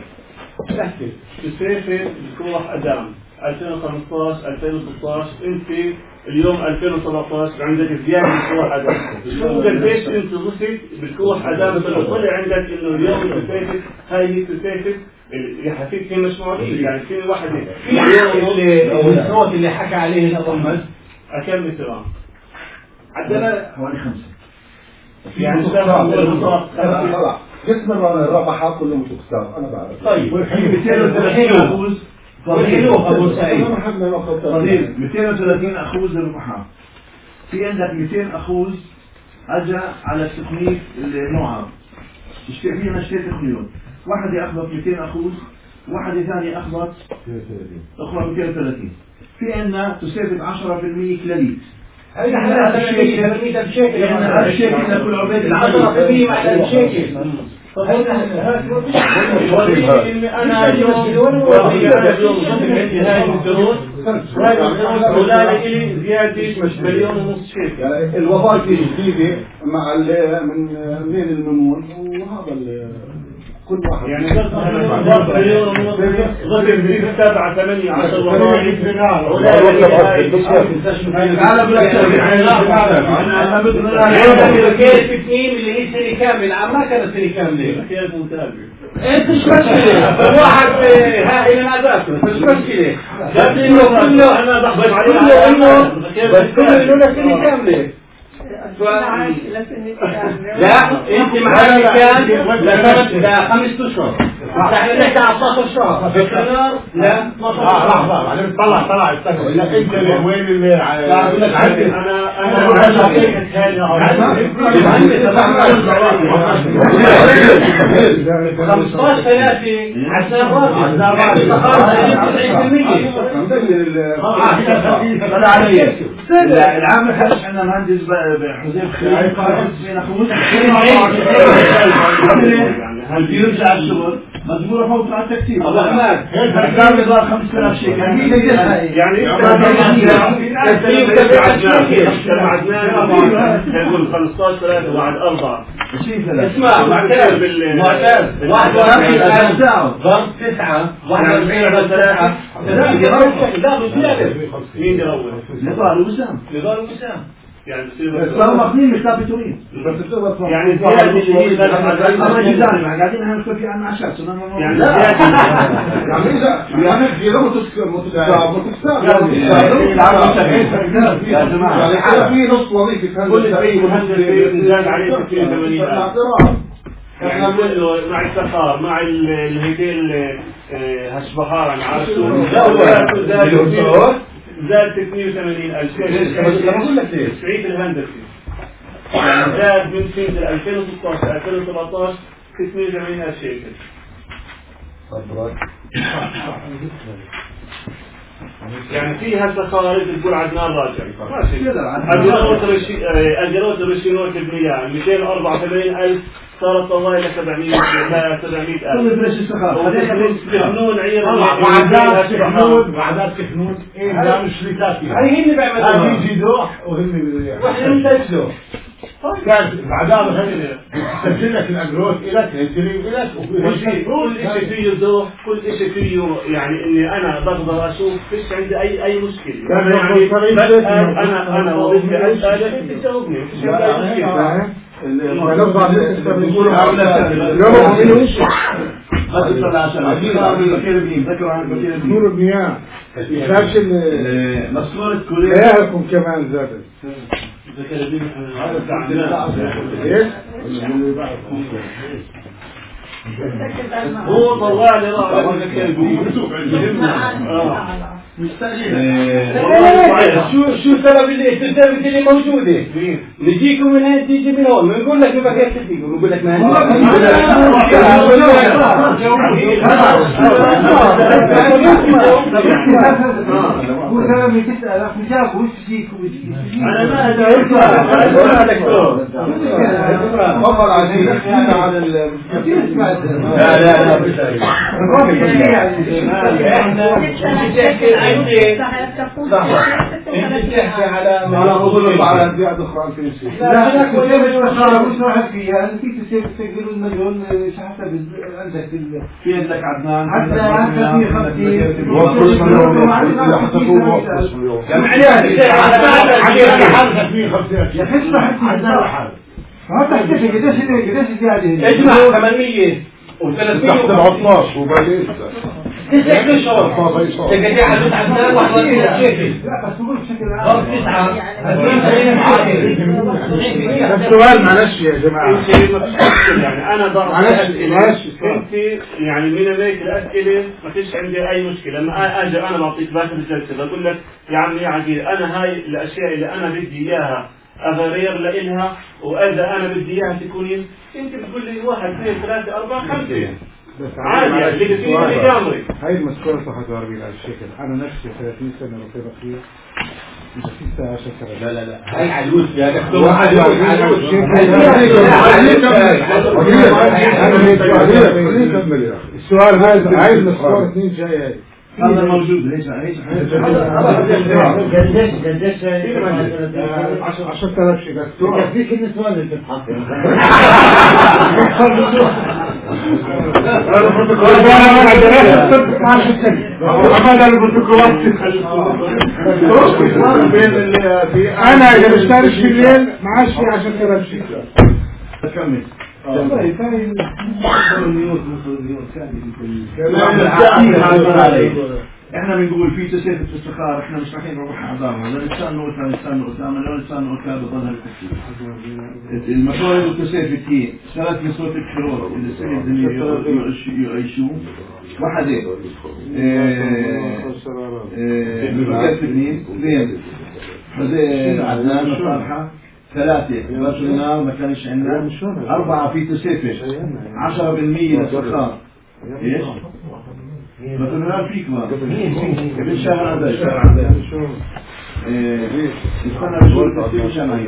تسافر بتروح ادام 2015 2016 انت اليوم 2017 عندك زياده بتروح ادام. شو قديش انت ضفت بتروح ادام طلع عندك انه اليوم تسافر هاي تسافر يحكيك في مشروعيه يعني في واحد اللي الصوت اللي حكى عليه ابو احمد اكمل تمام عندنا حوالي 5 يعني خلاص قسم الربحات كلهم تكسر انا بعرف. طيب 230 والحلوف ابو سعيد 230 اخوذ للربحات. في عندك 200 اخوذ اجى على التقنية المعرض فينا اشتري تقنيون. واحد اخذت 200 اخوذ واحد ثاني اخذت اخرى 230. في عندنا تسافر 10% كلاليت. هذا احنا الشيكل يعني الشيكل لكل عبيد 10% على الشيكل. انا اليوم هاي الدروس ولا لي زياده مليون ونص شيء. يعني الوظائف الجديده مع من المنون وهذا كل واحد يعني ضرب مليون ونص ضرب يزيد 7 8 10 وظائف انا بقول لك انا بدنا كيف اثنين اللي هي سنه كامله ما كانت سنه كامله كيف متابع انت مش مشكله واحد هاي من عذابه مش مشكله لكن كله انا بحضر عليه بس كله سنه كامله لا انت معك كان ل 5 اشهر احنا نحكي على 12 شهر لا 12 شهر لحظه بعدين طلع استنى لا انت وين اللي العام الحدث عندنا مهندس حزين خليل يرجع الشغل مجبور فوت على التكتير ابو احمد كان يضل 5000 شيكل يعني يقول 15 3 وبعد 4 اسمع معتاد معتاد ضرب 9 41 ضرب 9 مين يروح؟ نضال وسام يعني صار مقنين مش ثابتين يعني زيادة اللي هي قاعدين احنا نحكي عن عشاء يعني يعني في يا جماعة في نص وظيفة كل شيء مهندس زاد عليه 80,000 احنا بنقول له مع السفار مع الهيدين هالشبهار انا عارف زاد 82,000 بقول لك ليش سعيد الهندسي يعني زاد من سنة 2016 2017 82,000 شيكل. يعني فيها تخارج تقول عدنان راجع ماشي أجروت الرشينوت المياه 284,000 صارت والله إلى 700,000 كحنون عير وعدات كحنون ايه ده مش شركات هاي هن بيعملوا هاي يجي دوح وهم واحنا بنسجلوا كان بعدها مثلا تسجل لك الاجروس الك الانتريم الك كل شيء فيه يوضح، كل شيء فيه يعني اني انا بقدر اشوف فيش عندي اي مشكله. يعني انا وظيفتي اسالك انت تجاوبني، فيش عندي اي مشكلة. نور المياه مسؤولة كوريا مياهكم كمان زادت. هو طلع لي شو سبب التسابق اللي موجودة؟ نجيكم من هنا تيجي من هون، نقول لك ما كيف تجيكم، نقول لك ما هو سبب تسأل أخي جاكم وش تجيكم أنا ما أدري دكتور. أمر عزيز على لا تحكي على وصول على أنبياء أخرى في الشيء. لا أنا كنت مش واحد فيها، أنا في تسجلوا المليون حسب عندك في عندك عدنان عدنان في 50 وصل مليون يحتفون وصل مليون. يا حس حتى ما تحتفل قديش زيادة اجمع 800 و300 تحت العطاش وبعدين 9 اشهر تقدر حدود عدنان واحد لا بس تقول بشكل عام 9 السؤال معلش يا جماعة يعني أنا معلش أنت يعني من هيك الأسئلة ما فيش عندي أي مشكلة. لما أجي أنا بعطيك باكر الجلسة بقول لك يا عمي يا عقيل أنا هاي الأشياء اللي أنا بدي إياها أغير لإلها، وإذا أنا بدي إياها تكون أنت بتقول لي 1 2 3 4 5 عادي يعني اللي بتقول لي جامري. هاي المسكورة صحت عربي على الشكل. أنا نفسي 30 سنة رفيق أخير انت في ساعة شكرا. لا هاي عجوز يا دكتور. السؤال عايز مسكورة 2 جاي هذا موجود. ليش 10,000 شيء دكتور يكفيك النسوان اللي بتتحط. انا اذا بشترك في الليل معاش في 10,000 شيء. كمل. احنا بنقول في تسافر في الصخار، احنا مش رايحين نروح اعذارنا، لا نستنى ولا نستنى قدام، لا نستنى قدام بضل هالتفكير. المشروع اللي تسافر فيه 3 نسوة الكرور اللي السنة يعيشوا واحدة بفكرة 2 هذا عدنان مصالحة 3 رجلنا ما كانش عندنا 4 في تسافر 10% للصخار. ايش؟ مثلا فيك ما في شهر هذا الشهر هذا استنى شوي في شهر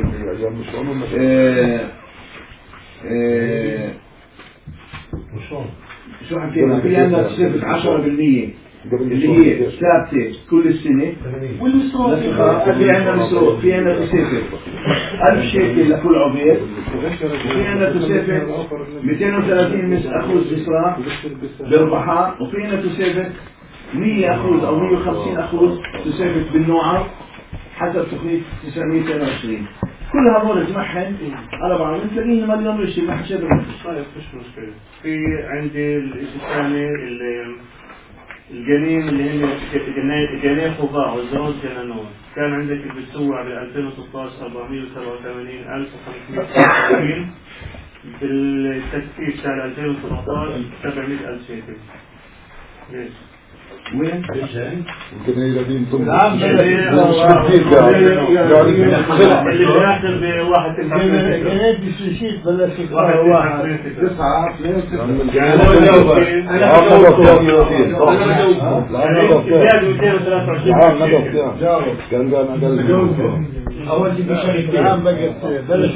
شو حكينا في عندنا تسافر 10% اللي هي ثابتة كل السنة، في عندنا مسروق، في عندنا تسافر 1000 شيكل لكل عبيد، وفي عندنا تسافر 230 أخذ إسراف بالربحاء، وفي عندنا تسافر 100 أخذ أو 150 أخذ تسافر بالنوع حسب تقنية 922. كل هذول اجمعهم على بعض تلاقيه مليون وشي ما حشد. طيب مش مشكلة. في عندي الشيء الثاني الجنين اللي هن جنين خضاع والزواج جنانون. كان عندك بالسوع بال 2016 487,560 بالتكفيف سنة 2017 700,000 شيكل. ليش؟ وين؟ يمكن هي الذين اللي بيحصل بواحد جنيد بسوشيت بلش واحد 9 أول شيء بشركة عام بقت بلش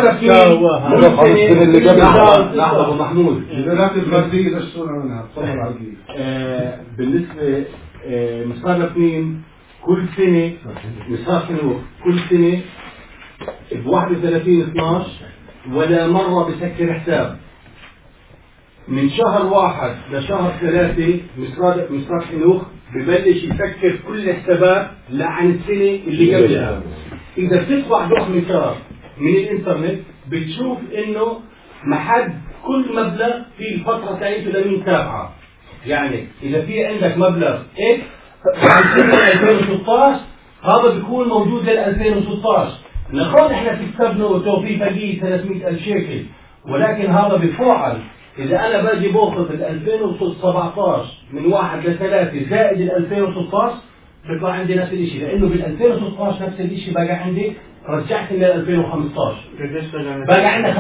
لحظة محمود البلاد الفردية لشتونا منها تصمر عقيل. بالنسبة مصارفين كل سنة مصارفين كل سنة ب 31/12 ولا مرة بسكر حساب. من شهر 1 لشهر 3 مصرات حنوخ ببلش يسكر كل حسابات عن السنة اللي قبلها. إذا بتطبع دوح مسار من الإنترنت بتشوف إنه محد كل مبلغ في الفترة تاعته لمين تابعة. يعني إذا في عندك مبلغ إكس عن سنة 2016 هذا بيكون موجود لل 2016. نقول إحنا في كتابنا وتوفيق فقيه 300,000 شيكل، ولكن هذا بفعل إذا أنا باجي باخذ ال 2017 من 1 ل 3 زائد ال 2016 بيطلع عندي نفس الشيء، لأنه بال 2016 نفس الشيء بقى عندي رجعت لل 2015 بقى عندنا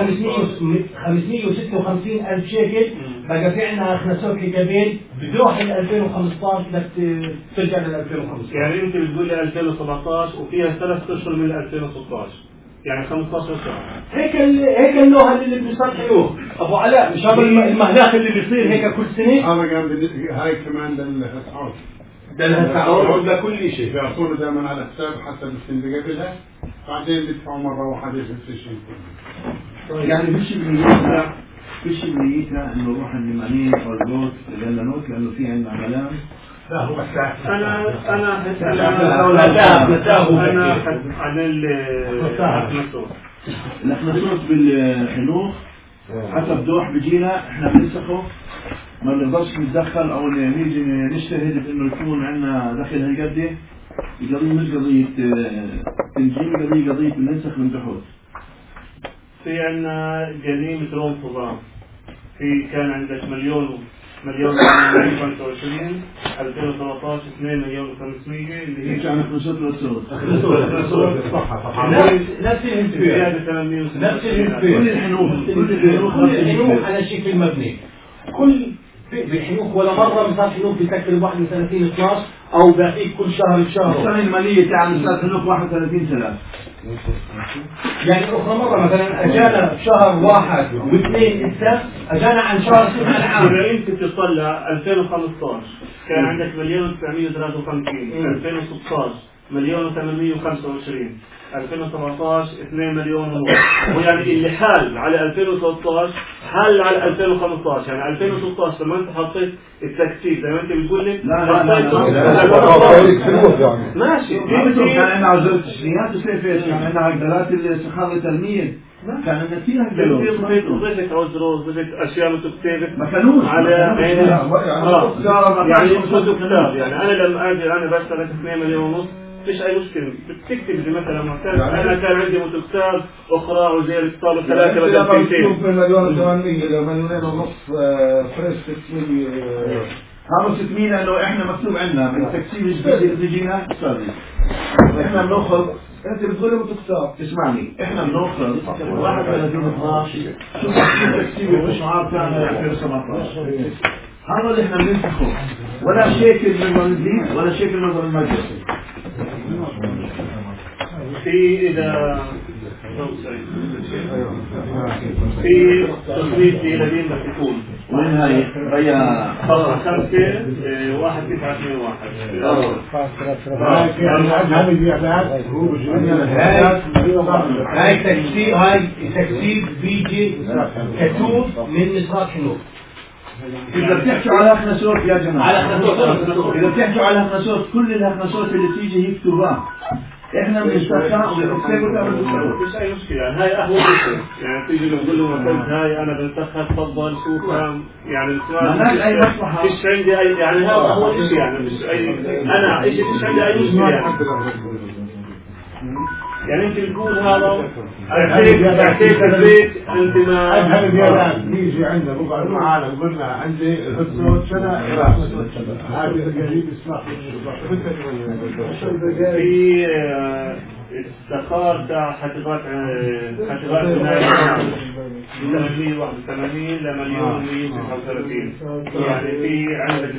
556,000 شيكل، بقى في عندنا اخناسات لقبيل بدوح ال 2015 بدك ترجع لل 2015. يعني أنت بتقول لي 2017 وفيها 3 أشهر من 2016 يعني 15 شهر. هيك النوع اللي بيصلحوه ابو علاء، مش هذا المهلاك اللي بيصير هيك كل سنه. هذا كان بالنسبه هاي كمان للاسعار، ده الاسعار لكل شيء بيعطونا دائما على حساب حسب السنه اللي قبلها، بعدين بيدفعوا مره واحده نفس الشيء. يعني مش بنيتنا انه نروح النمانين او النوت للنوت لانه في عندنا ملام. لا هو انا عن الأخناسوت بالحنوخ حسب دوح بيجينا احنا بنسخه، ما بنقدرش نتدخل او نيجي نجتهد بانه يكون عندنا دخل هالقد. القضية مش قضية تنجيم، قضية بننسخ من دحوت. في عندنا جريمة روم فضام، في كان عندك مليون 25 2013 2,500,000 اللي هي كان أخناسوت الأسود نفس الانتباه نفس كل الحنوخ على شكل مبني. كل بالحنوخ ولا مرة مثال حنوخ بيسكر الواحد من 30/12 أو بيعطيك كل شهر بشهر. السنة المالية تاع مثال حنوخ 31/3 يعني أخرى مرة مثلا أجانا بشهر 1 و2 إسا أجانا عن شهر 6 العام. إذا أنت تطلع 2015 كان عندك 1,953، 2016 1,825، 2017 2 مليون ونص. ويعني اللي حال على 2013 حال على 2015. يعني 2016 لما انت حطيت التكتيك زي ما انت بتقول لي ماشي كان عندنا عجلة تشريعات وسيفيش، كان عندنا عجلات السخاء التلميذ، كان عندنا فيها عجلات ضيفك عذر ضيفك اشياء متكتبة ما كانوش على يعني انا لما اجي انا بشترك 2 مليون ونص فيش اي مشكله بتكتب زي مثلا معتاد انا كان عندي متكتاب اخرى وزي الكتاب 3 بدل 200 1,800,000 فريش تكسير هذا 600 لانه احنا مكتوب عندنا من التكسير الجديد اللي جينا صار احنا بناخذ. انت بتقول لي متكتاب اسمعني، احنا بناخذ 31/12 شوف التكسير مش عارف كان 2017 هذا اللي احنا بننسخه، ولا شيكل من الزيت ولا شيكل من المجلس. في إذا في تصنيف في الذين بتكون وين هاي هي طبعا 5/1/9/2 هاي تكسير بيجي كتوب من مصرات حنوخ. إذا بتحكوا على أخناسوت يا جماعة، على أخناسوت إذا بتحكوا على أخناسوت كل الأخناسوت اللي تيجي هي كتبها، إحنا بنستخدمها وبنكتبها مش أي مشكلة. يعني هاي أهون شيء، يعني تيجي نقول له مثلا هاي أنا بنسخها تفضل شوف يعني ما أي مصلحة، مش عندي أي يعني هذا أول شيء يعني مش أي أنا إيش مش عندي أي مشكلة يعني أنت بتقول هذا أعطيك البيت أنت ما أذهب اليابان بيجي عندنا بقعد معانا قلنا عندي الهدسوت سنة هذا الجديد اسمه في استخار تاع حسابات بناء من 881 ل 1,139 يعني في عندك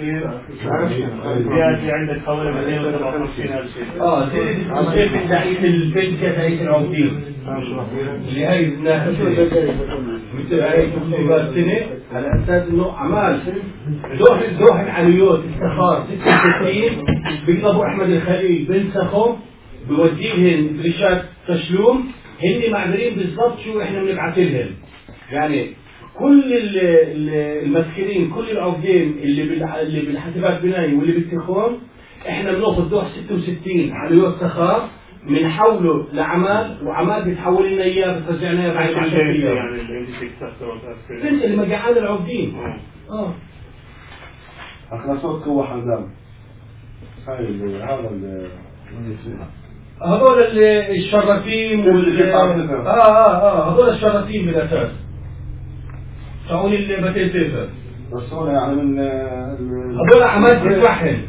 زيادة عندك حوالي 257,000 شيء. زي تعيش البنكة تعيش العمدين اللي هاي مثل هاي تكتبها السنة على أساس إنه أعمال دوح العليوت استخار 66 بيجي أبو أحمد الخليل بنسخه بوديهن دريشات تشلوم، هن معذرين بالضبط شو احنا بنبعث لهم. يعني كل المسكرين، كل العقدين اللي بالحاسبات بناية واللي بالتخون، احنا بناخذ لوح 66 على السخاء، بنحوله لعمال، وعمال بتحول لنا اياه بترجع لنا بعد 10 ايام. يعني اللي مجعان العقدين. أخلصوك هو حزام هذول الشرفين هذول الشرفين بالاساس تاعون البتين سيفر، بس هون يعني من هذول عمال تتوحن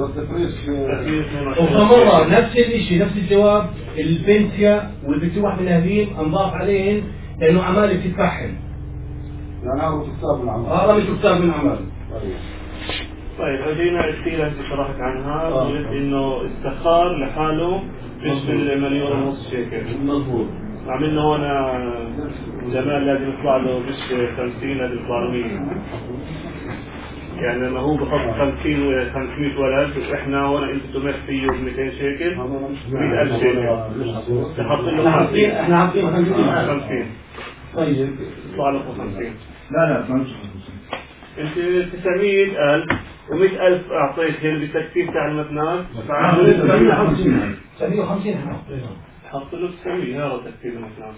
ومرة نفس الشيء، نفس الجواب. البنسيا والبتوح من اهلين انضاف عليهم لانه عمال بتتفحن، يعني هذا تكتاب من عمل. هذا مش تكتاب من عمل. طيب اجينا السيرة انت شرحت عنها، قلت انه استخار لحاله بيشمل مليون ونص شيكل. مضبوط. عملنا هنا جمال لازم يطلع له مش 50، لازم يطلع له 100. يعني لما هو بحط 50 و 500 ولد، واحنا هنا انت سمعت فيه ب 200 شيكل 100,000 شيكل، تحط له 50. احنا عاطين 50. طيب يطلع له 50. لا ما انت 900,000 و100,000 اعطيتهم بالتكتيب تاع المتنات، 750 حط له 900. هذا تكتيب المتنات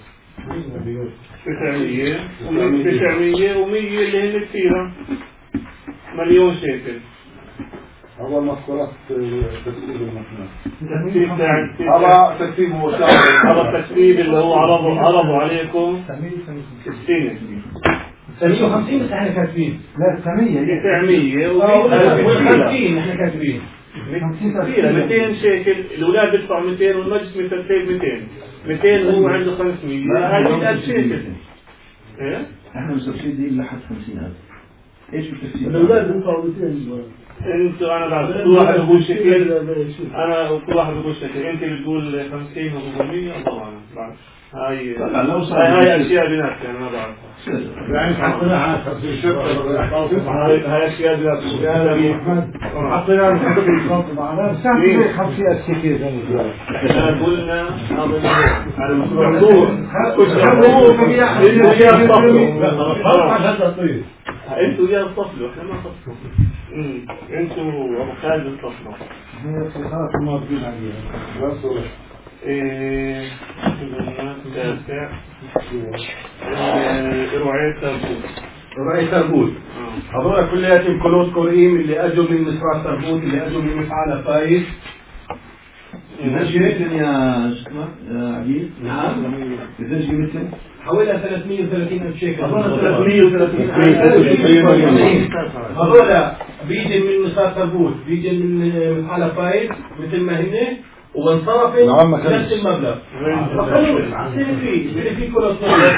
900 و100 اللي هن كثيرة مليون شيكل. أول ما اخترت تكتيب المكنة. هذا تكتيب هو هذا التكتيب اللي هو عرضوا عليكم السنة 750 بس احنا كاتبين. لا 900 و50 احنا كاتبين 200 شيكل. الأولاد بيدفعوا 200 والمجلس متسيب 200 هو عنده 500، هاي 100,000 شيكل. ايه؟ احنا مسويين دي لحد 50,000. ايش بالتفسير؟ الأولاد بيدفعوا 200. انتوا انا بعرف كل واحد بيقول شكل، انا كل واحد بيقول شكل. انت بتقول 50 وبقول 100، الله اعلم. بعرف هاي اشياء بنفسي انا ما بعرف. يعني حطيناها هاي اشياء بنفسي. حطيناها 50 معنا بس 50 السكير احنا قلنا هذا الموضوع انتوا يا تصلوا، احنا ما تصلوا. انتوا ابو خالد تصلوا. خلاص ما بدنا عليها بس رعاية تربوت. هذول كلياتهم كلوت كوريم اللي اجوا من مصراع تربوت، اللي اجوا من مفعال فايز. ماشي يا شكمة يا عجيب. نعم. قديش قيمتهم؟ حوالي 330,000 شيكل. 330,000. هذول بيجي من مصراع تربوت، بيجي من مفعال فايز مثل ما هن، وانصرفت نفس المبلغ. في كل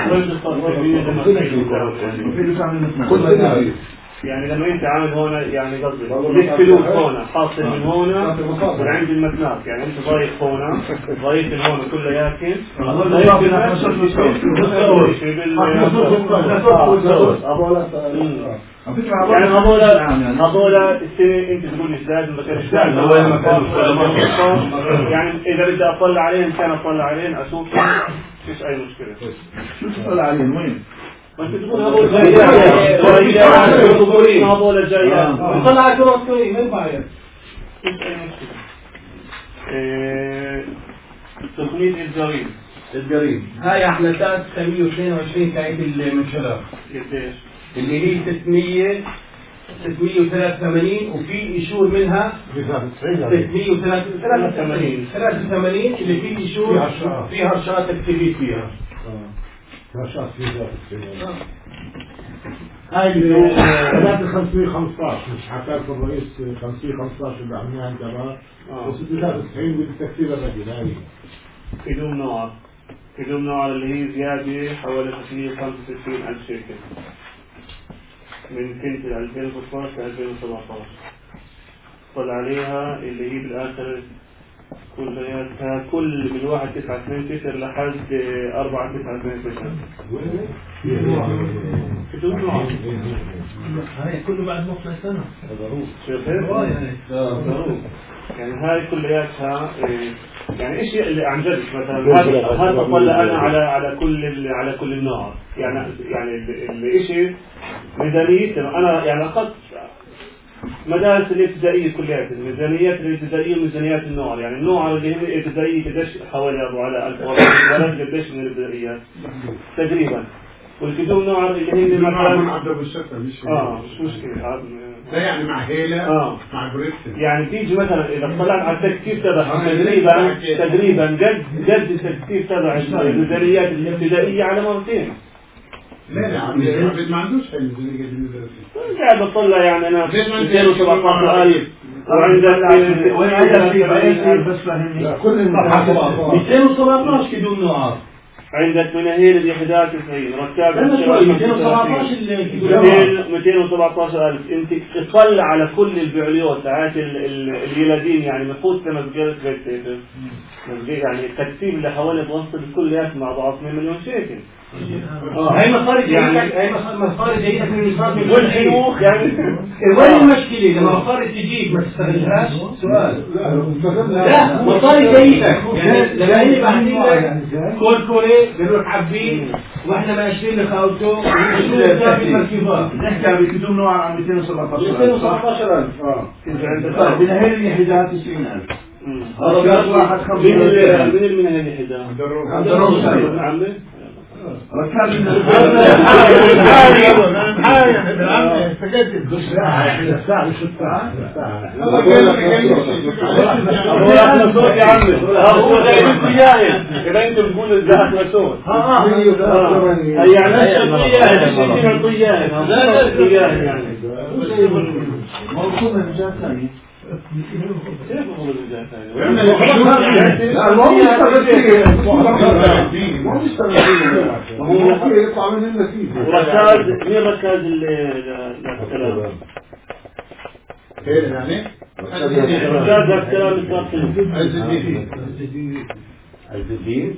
يعني لما انت عامل هنا يعني قصدي ليك فلوس هنا حاصل من هنا وعند المتنات، يعني انت ضايف هنا ضايف من هنا كله ياكل يعني هذول السنة انت تقول ايش لازم مكان يعني اذا بدي اطلع عليهم كان اطلع عليهم اشوف مفيش اي مشكلة. شو تطلع عليهم وين؟ ما انت تقول هذول جايات هذول جايات طلع كرة كوري ما ينفع مفيش اي مشكلة. تقنية الجريم هاي احلتات 622 كعيد المنشلات قديش؟ اللي هي 683 وفي إشور منها 683 اللي فيه إشور فيها رشاة تكتبيت فيها. رشاة فيها هاي اللي 515 مش حكاك الرئيس 515 اللي عملناها الجبار و96 بالتكتير الرجل هاي بدون نوع اللي هي زيادة حوالي 565,000 شيكل من كنت 2016 ل 2017. طلع عليها اللي هي بالآخر كل من 1929 لحد 4929 بدون نوع. هاي كله بعد نص سنة. ضروري يعني هاي كلياتها يعني ايش اللي عن جد مثلا هذا طلع انا على كل النوع يعني الاشي ميزانية انا يعني اخذت مدارس الابتدائية كلياتها الميزانيات الابتدائية وميزانيات النوع يعني النوع اللي هي الابتدائية قديش حوالي أبو على 1000 ولد قديش من الابتدائيات تقريبا والكتب نوع اللي هي مثلا بالشكل مش مشكلة ده يعني مع هيلة مع بريكسن يعني تيجي مثلا إذا طلعت على التكتيب تبع تقريبا جد التكتيب تبع الميزانيات الابتدائية على مرتين لا ما عندوش حل الميزانية قاعد بطلع يعني أنا 217,000 وعندك بس فاهمني كل 217 بدون نوع عندك مناهيل ب 91 ركاب 217,000 انت تطلع على كل البعليات تاعت اليلادين يعني مفوت لمسجد بيت سيفر يعني التكتيب اللي حوالي توصل كليات مع بعض 2 مليون شيكل هاي مصاري يعني هاي مصاري جيدة في النصاب والحيوخ يعني وين المشكلة لما مصاري تجيك ما تستغلهاش سؤال لا مصاري جيدة يعني لما هي بعدين لك كل كوري بنروح عبين واحنا ماشيين لخاوته ونشوف ده بالمركبات نحكي بكتب نوع عن 217,000 بنهيل الانحداد 90,000 من المناهيل الحداد عبد الرؤوف عمي ركاب الساعة شو الساعة؟ أبو صوت يا عمي هو جايبين سياهل إذا أنت بتقول الزهق مسؤول يعني الشيء طياهل طياهل يعني موضوع من جهة ثانية كيف هو الوجهة ثانية؟ لا المهم هو يطلع من النتيجة وركاز مين ركاز الكلام؟ يعني ركاز الكلام الداخلي عز الدين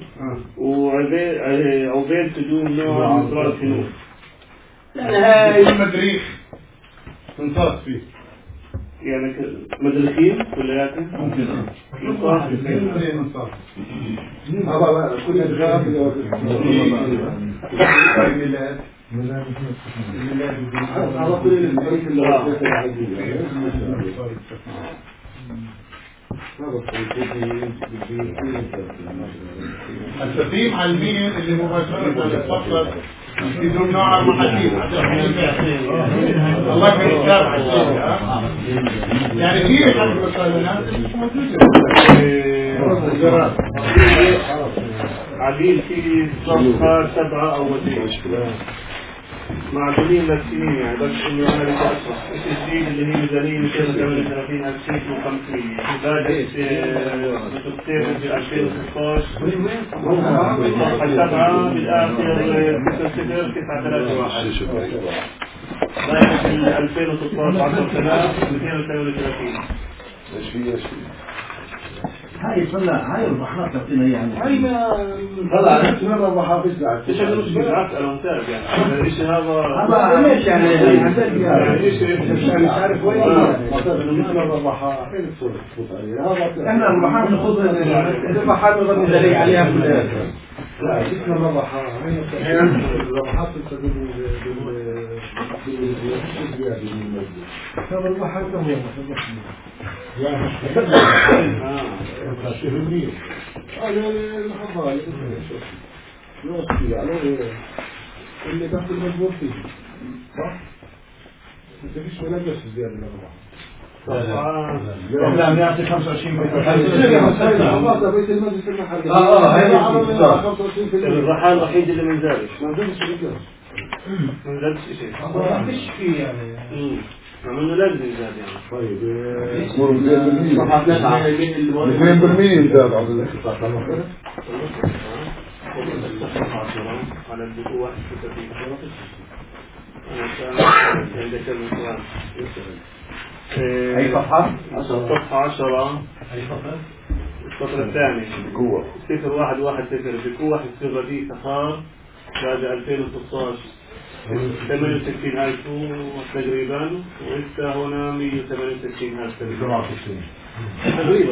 وعبيد تدوم نوع من أسرار الفنون يعني هاي المدريخ انصاص فيه يعني مدرسين كلياتهم ممكن انصاص هذا بقى كل الغاب على كل البيت التقييم علميا اللي مباشرة يتفصل بدون نوع محاكيم الله كان يتابع الشيء يعني في حد مسألة مش موجودة عديل في صفحة 7 أو 8 معدولين للسنين يعني بس انه انا بدي اشرح ايش الجديد اللي هي ميزانيه 238,500 بدات بتكتب في 2016 صفحه 7 بالاخر 931 بدات في 2016 10,232 ايش في هاي طلع هاي الربحات تعطينا يعني هاي ما طلع نفس مرة بحافظ لك ايش المشكله اسال ممتاز يعني ايش هذا ليش يعني ايش مش عارف وين مثلا مثل الربحات فين تفوت عليها احنا الربحات ناخذ الربحات نظن ندلي عليها كلها لا اسمها الربحات احيانا الربحات تستخدم طب الربحات كم يوم يعني الشهرية هذا الحضاري اللي تحت المجبور فيه صح؟ انت فيش ولا بس زيادة من لا بيعطي 25 بيت المجلس المحلي الرحال الوحيد اللي من ذلك ما عندهمش رجال من ذلك شيء ما فيش فيه يعني عملنا لازم يزاد يعني طيب 2% زاد على القطاع على الدكتور واحد عندك المسؤول أي صفحة؟ صفحة 10 أي فقط السطر الثاني بقوة 0110 بقوة السر دي سخار بعد 2016 68,000 تقريبا وإنت هنا 168,000 تقريبا تقريبا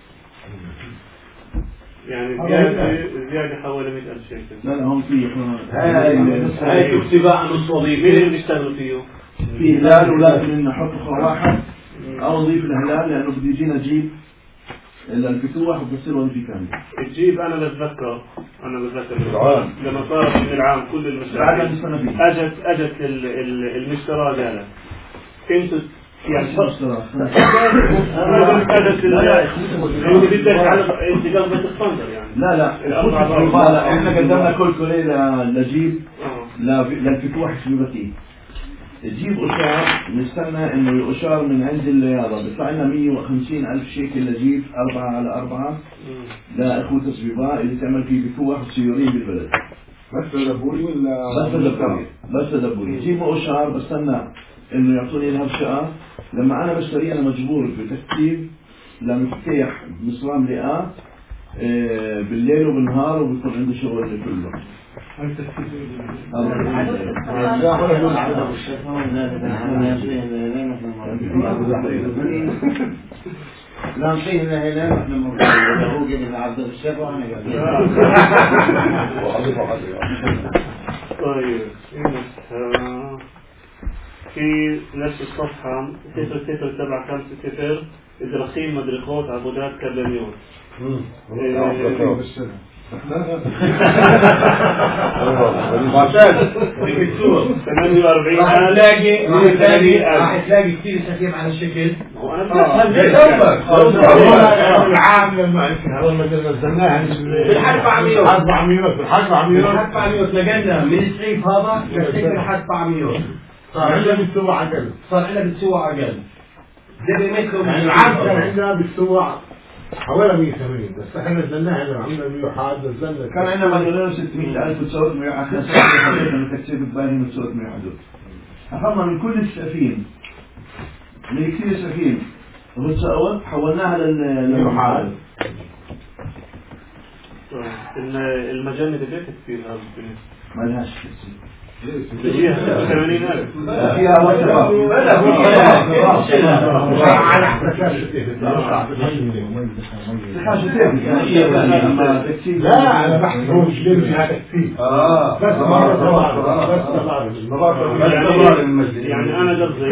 يعني زيادة حوالي 100,000 شيكل. لا هم في هاي اكتباء نص وظيفة. مين اللي بيشتغلوا فيه؟ في هلال ولازم نحط واحد أو نضيف الهلال لأنه بده يجينا جيب الفتوح وبصير وظيفة كاملة. الجيب أنا بتذكر لما صارت من العام كل المشاريع أجت المشترى قالت انتوا يعني أجت بدك على انت قلبك الصندر يعني لا احنا قدمنا كل ليلة لجيب للفتوح السبيبتي. الجيب أشار نستنى إنه الأشار من عند الرياضة بيطلع لنا 150,000 شيكل لجيب 4x4 لإخوة السبيباء اللي تعمل فيه بفتوح وسيورين بالبلد. بس تدبوري ولا بس تدبوري جيب أشار بستنى إنه يعطوني لها الشقة. لما أنا بشتري أنا مجبور بتكتيب لمفتاح مصرام لقاء بالليل وبالنهار وبيكون عنده شغل كله. لا نصيح لنا احنا موجودين هو قبل عبد الشيخ وانا طيب في نفس الصفحة 00750 إدراخيل مدركات عبودات كابلانيون. 48,000 راح تلاقي كثير سكيب على الشكل. العام لما نزلناها بالحرف عميوت نقلنا من السعيف هذا للسكر حرف عميوت صار عندنا بتسوى أقل زي ما يكون العام كان عندنا بتسوى حوالي 180 بس احنا نزلناها عندنا 101 نزلنا كان عندنا 1,600,000 وتسوت 100 احنا حطينا من تكسير الباهي من تسوت 100 حدود. أخذنا من كل السفين من كثير سفين وتسوت حولناها للمحال. المجنة اللي كثير هذا ما لهاش كثير. فيها 80,000 فيها وجبة على حساب لا أنا بحث هو مش ليه فيها تكفير بس يعني أنا قصدي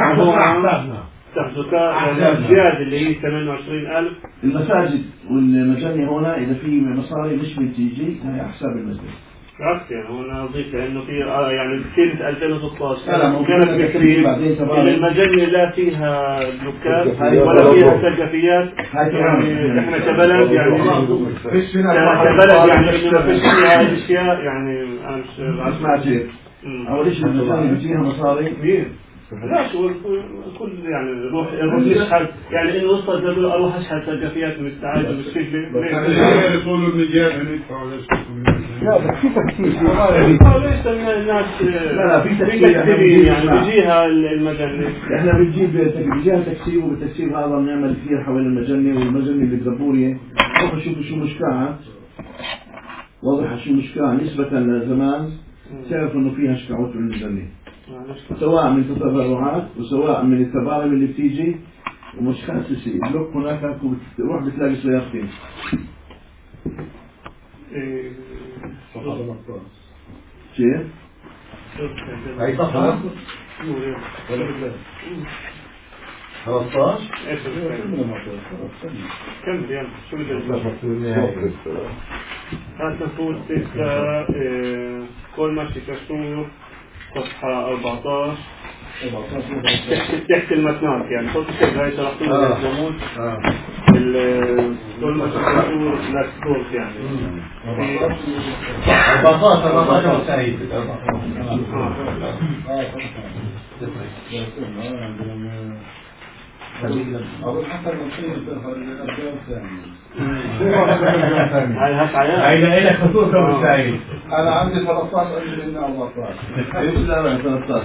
تحت الزيادة اللي هي 28,000. المساجد والمجاني هنا إذا في مصاري مش بتيجي هي أحساب المسجد. بالعكس يعني هنا أضيف لأنه في يعني سنة 2016 كانت بكثير المجنة لا فيها بلوكات ولا فيها سقفيات. يعني احنا كبلد يعني كبلد يعني ما فيش فيها هذه الأشياء يعني أنا مش ما شيء. أول شيء المجاني بتجيها مصاري لا شو كل يعني روح نشحن يعني إنه وصل جبل أروح أشحن سقفيات من السعادة مش فيش يقولوا الرجال هندفعوا لا بس في تكتيب ليش الناس لا في تكتيب يعني بيجيها المجنة. احنا بيجيها تكتيب وبالتكتيب هذا بنعمل كثير حول المجنة والمجنة اللي بالدبورية روح شوفوا شو مشكاة واضحة شو مشكاة نسبة لزمان تعرف انه فيها شكاوات من المجنة سواء من التبرعات وسواء من التبارم اللي بتيجي ومش خاسسي اللوك هناك تروح بتلاقي سيارتين. شيء هاي صفحة 13 كم يعني شو بدك هذا نقول 6 كل ماشي كشور صفحة 14 تحت المتنات يعني صوت الشيء هاي شرحتوا لي الجمود كل ما شرحتوا لا سكورت يعني 14 سعيد هاي لك خصوصا سعيد. أنا عندي 13 عندي مني 14 ايش لا 13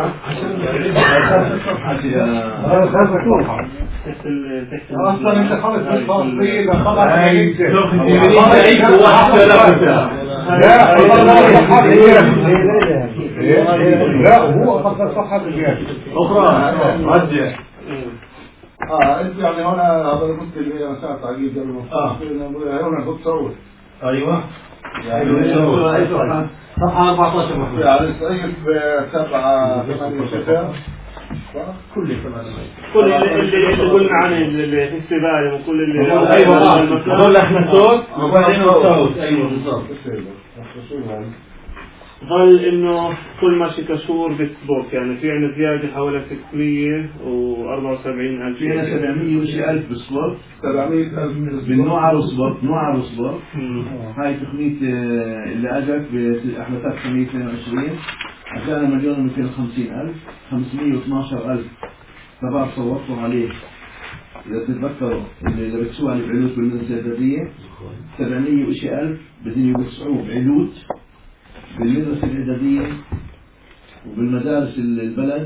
اصلا انت خلص الفصليه خلاص لا هو اخذ صفحه زياده اخرى رجع انت يعني هنا هذا البوت اللي انا ساعه تعقيد قبل ما هنا بوت صوت. ايوه يعني صفحه 14 محمود. يعني صحيح 7 8 6 كل اللي قلنا عن الاستباله وكل اللي ايوه هذول احنا صوت وبعدين صوت. ايوه بالضبط. ظل انه كل ماشي كشهور بالسبوك، يعني في عندنا زياده حوالي 674 ألف. في عندنا 700 وشي ألف بالسبوت، 700 ألف بالنوع عروسبوت، نوع عروسبوت. هاي تقنية اللي اجت باحداثات 522 عشان 1,250,000. 512,000 شباب صوتوا عليه اذا تتذكروا اللي بتسووا عليه بعلوت بالمدرسة الإعدادية. 700 وشي ألف بدهم يوسعوه بعلوت بالمدرسة الإعدادية وبالمدارس البلد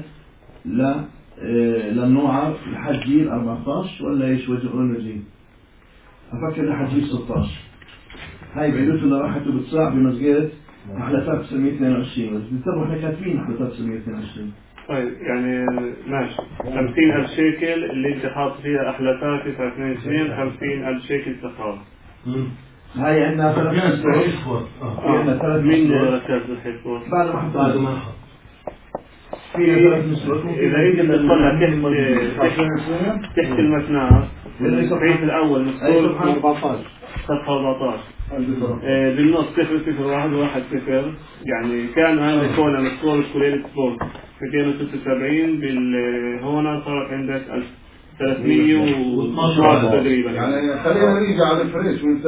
للنوعر لحد جيل 14 ولا ايش وجهه جيل؟ افكر لحد جيل 16. هاي بعيدته اللي راحته بتصاع بمسجد احداثات 922. بس انتبهوا احنا كاتبين احداثات 922. طيب يعني ماشي 50,000 شيكل اللي انت حاط فيها احلافات 922. 50,000 شيكل سخاء. هاي عندنا 3 مسجد. عندنا 3 مين مسجد ركز الحيطان؟ بعد ما حطوا في 3 مسجد. اذا انت بتطلع تحت المثنى الصفحة الاول مكتوب 14 صفحة 14 بالنص 00110. يعني كان هذا كونه مكتوب كلية سبورت 276 هون صارت عندك 312 تقريبا. يعني خلينا نيجي على الفريش من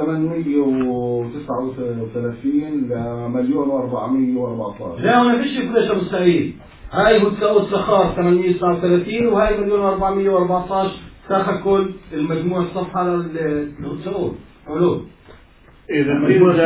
839 ل 1,414. لا انا فيش فريش ابو سعيد. هاي بتساوي سخار 839 وهاي 1,414 ساخر كل المجموع الصفحة للسعود علوم. إذا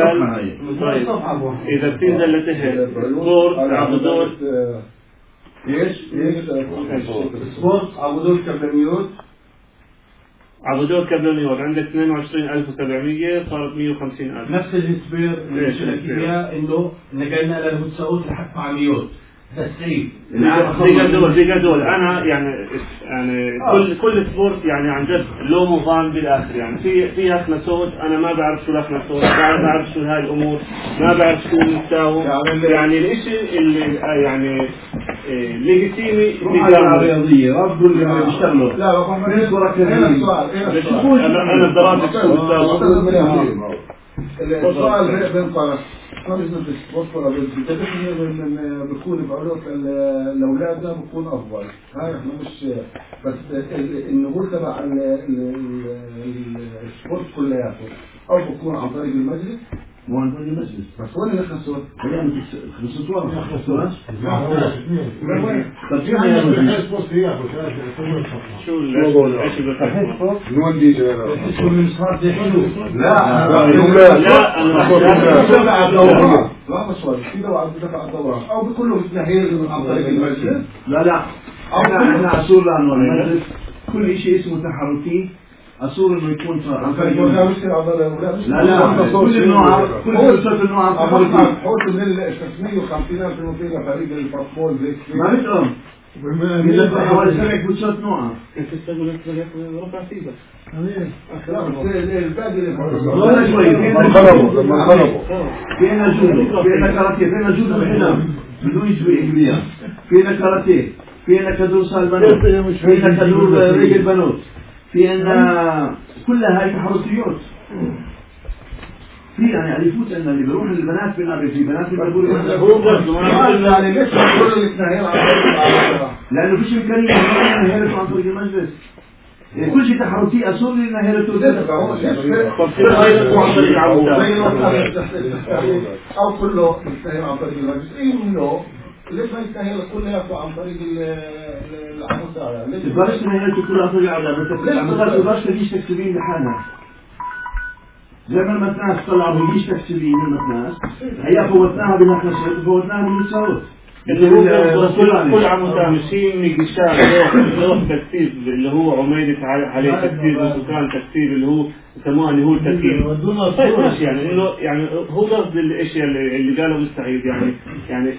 بتنزل لتحت سبورت عبدود ايش سبورت عبدود كابلانيوت. عبدود كابلانيوت عندك 22,700 صارت 150,000. نفس الاسبير اللي قلت لك اياه انه نقلنا للمتساوي لحد معميوت تسعيد. زي دول انا يعني كل سبورت يعني عن جد له مضان بالاخر. يعني في اخنسوت انا ما بعرف شو الاخنسوت، ما بعرف شو هاي الامور، ما بعرف شو المستوى. يعني الاشي اللي يعني ليجيتيمي رياضية ربوا اللي بيشتغلوا. لا انا بدراسة السؤال بينطرح ما بيصير بالسبورت ولا بيكون بعلوق الأولاد بيكون أفضل. هاي احنا مش بس النقول تبع السبورت كلياته أو بيكون عن طريق المجلس. مو عن طريق المجلس. بس وين اللي خسرت؟ يعني خسرت وين خسرت؟ طب شو ايش بتحكوا؟ نون دي جرا من صار حلو. لا لا مش واجب في دواء دفع الدوران او بكله بتنهيل عن طريق المجلس. لا احنا اصول لانه المجلس كل شيء اسمه تحركي اصول انه يكون عن طريق المجلس. لا كل النوع كل النوع حوت من ال 650,000 في فريق الفوتبول زي ما بتقوم إذا حوالي 7 بوتشات نوعا. انت تقول لك رفع سيبك. الباقي ولا شوي فينا جودو فينا كاراتيه فينا جودو بحنام بدون إجبارية. فينا كاراتيه فينا كدور سالبانوت فينا كدور رجل بنوت فينا كلها هاي تحركيات. في يعني يفوت ان اللي بيروح للبنات في بنات بيقولوا يعني ليش كل الاثنين لانه فيش امكانيه نهايته عن طريق المجلس. كل شيء تحركي اصول نهايته او كله يستاهل عن طريق المجلس. انه ليش ما يستاهل كله ياخذ عن طريق العمودة؟ ليش بلاش نهايته كلها عن طريق العمودة؟ بلاش تجيش تكسبين لحالها زي ما المتناس طلعوا بيجيش تكسبين المتناس هي فوتناها بنحنسات وفوتناها بالمتساوت. كل عمودة مشين نقشان لوح تكتيب اللي هو عميدة عليه تكتيب وسكان تكتيب اللي هو يسموها اللي هو التكتيب. طيب ماشي يعني انه يعني هو قصد الاشياء اللي قالوا مستحيل يعني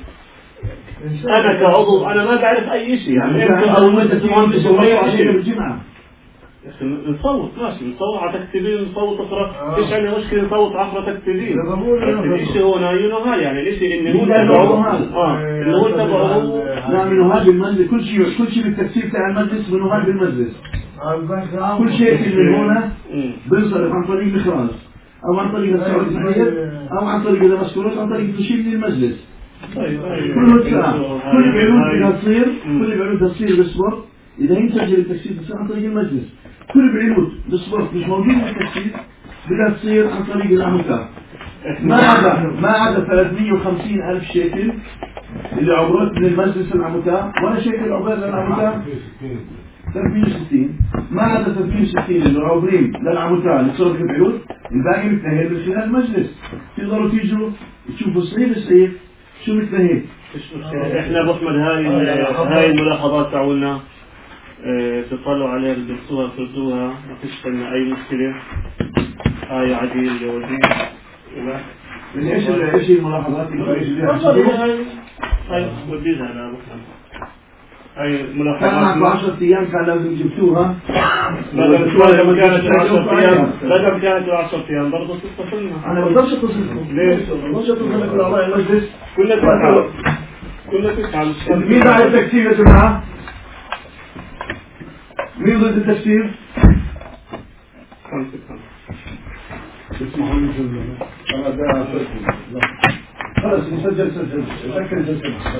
انا كعضو انا ما بعرف اي شيء يعني انت او انت تسمعون بالجمعة نصوت ماشي، نصوت على تكتيبين، نصوت أخرى، إيش عندنا مشكلة نصوت على تكتيبين؟ الإشي هو نايونه هاي يعني الإشي إنه هو تبعه إنه هو تبعه لا من نواب المجلس، كل شيء بالتفسير تاع المجلس من نواب المجلس، كل شيء من هنا بينصرف عن طريق الإخراج أو عن طريق الصعود المحيط أو عن طريق المسكورات عن طريق تشيل من المجلس. كل بعلوم تصير بالسبورت إذا ينسجل التكسير تصير عن طريق المجلس، كل بعلوم بالسبورت مش موجود في التكسير بدها تصير عن طريق العموتات. ما عدا 350,000 شيكل اللي عبرت من المجلس العموتات، ولا شيكل عبر للعموتات 360، ما عدا 360 اللي عبرين للعموتات اللي صارت بعلوم، الباقي متنهي من خلال المجلس. تقدروا تيجوا تشوفوا صحيح شو مثل هيك. احنا ابو احمد هاي الملاحظات تاعولنا تطلعوا عليها بدرسوها تردوها، ما فيش لنا اي مشكله. هاي عديل ايش الملاحظات اللي هاي وديها انا ابو احمد. هاي ملاحظات كان 10 ايام كان لازم جبتوها، بدل كانت 10 ايام بدل كانت 10 ايام برضه تتصلنا. انا ما بقدرش اتصل ليش؟ ما بقدرش اتصل لك اعضاء المجلس كنا تسعى. مين بعد التكسير يا جماعه؟ مين ضد التكسير؟ 5 اسمحوا لي خلاص نسجل سجل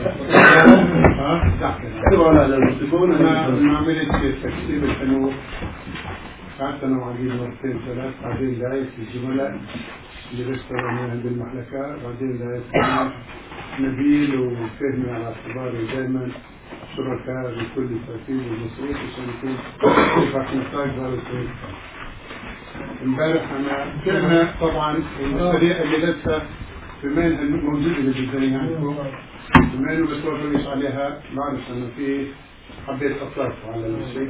اكتبوا على المسلمون. انا ما عملت تكسير الحنوف، قعدت انا وعديل مرتين ثلاث، بعدين دايس الزملاء اللي بيشتغلوا من بالمحلكة، بعدين دايس نبيل وفهمي على اعتباري دائما شركاء بكل ترتيب ومصروف عشان يكون كيف نحتاج هذا الشيء. امبارح انا كنا طبعا المشاريع اللي لسه بما انها موجوده بالجزائر عندكم، بما انه بتوافقش عليها بعرف انه في حبيت اطلق على الشيء.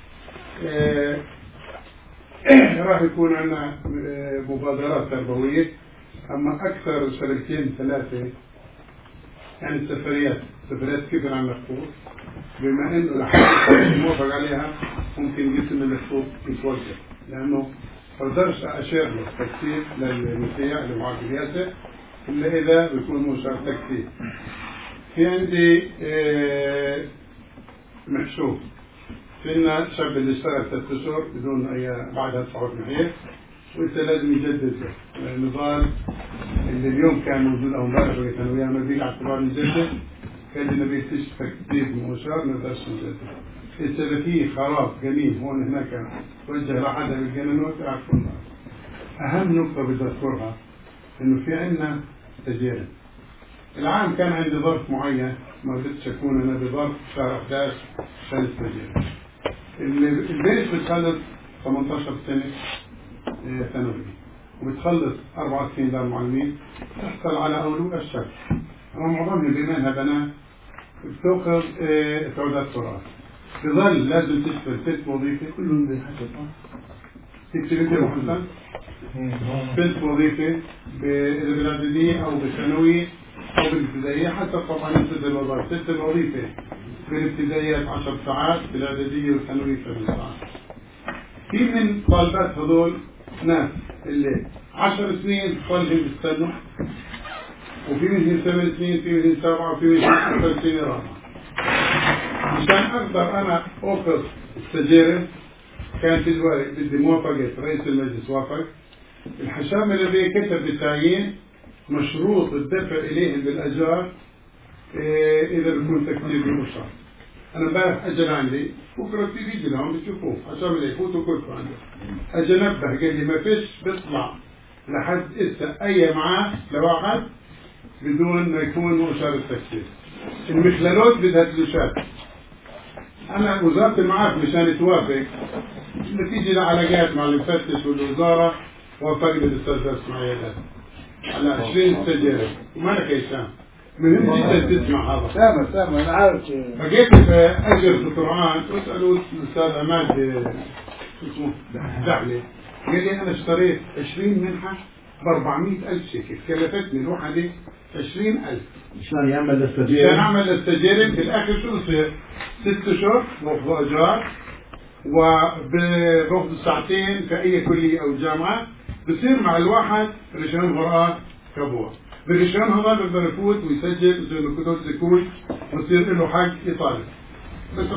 راح يكون عندنا مبادرات تربويه، اما اكثر شركتين ثلاثه يعني سفريات كبر عن المخطوط، بما انه لحد موافق عليها ممكن جسم المخطوط يتوجه، لانه ما اقدرش اشير له تكثير للمسيح لمعاقبياته الا اذا بيكون مشار تكثير. في عندي محشوف فينا شاب اللي اشتغل 3 اشهر بدون اي بعدها صعود محيط، وانت لازم يجدد النضال اللي اليوم كان موجود او امبارح اللي كانوا وياه نبيل على اعتبار نجدد، كان النبي تكثير مشار ما نقدرش نجدد. إذا في خراب جميل هون هناك وجه لحدا بالجنون تعرفون. أهم نقطة بدي أذكرها إنه في عندنا تجارب. العام كان عندي ظرف معين، ما بديش أكون أنا بظرف شهر 11 عشان التجارب. البيت بتخلص 18 سنة ثانوي وبتخلص 4 سنين دار معلمين، تحصل على أولوية الشك. أنا معظمهم بما إنها بنات بتأخذ تعودات تراث. تظل لازم تشتغل 6 وظيفة كلهم بحسب تكتب انت محسن 6 وظيفة بالإعدادية أو بالثانوية أو بالابتدائية، حتى طبعا ينتزل الوظائف 6 وظيفة بالابتدائيات 10 ساعات، بالإعدادية والثانوية 8 ساعات. في من طالبات هذول ناس اللي 10 سنين طالبين بيستنوا، وفي منهم 8 سنين، في منهم 7، وفي منهم 10 سنين رابعة. مشان أقدر أنا أوقف التجارب كانت الورق بدي موافقة رئيس المجلس وافق. الحشام الذي كتب بالتعيين مشروط الدفع إليهم بالأجار إذا بيكون تكتير بالمشروع. أنا امبارح أجل عندي بكرة بيجي لهم بتشوفوه حشام اللي يفوتوا كلكم عنده. أجل نبه قال لي ما فيش بيطلع لحد إسا أي معاه لواحد بدون ما يكون مؤشر التكتير. المخلالات بدها تلوشات. أنا وزارة المعارف مشان توافق نتيجة لعلاقات مع المفتش والوزارة وافقت الأستاذ إسماعيل على 20 تجارب وما لك هشام مهم جدا تسمع هذا. سامع أنا عارف. فجيت أجر في القرآن واسألوا الأستاذ عماد اسمه دعلي، قال لي أنا اشتريت 20 منحة ب400,000 شيكل، كلفتني الروحة دي 20,000 مشان يعمل التجارب. مشان أعمل التجارب. بالآخر شو يصير؟ 6 أشهر وفضوا أجار وباخذ ساعتين في اي كليه او جامعه، بصير مع الواحد ريشان غرقان كابور. بالريشان هذا بيقدر يفوت ويسجل زي ما كتب زكوي ويصير له حق يطالب. بس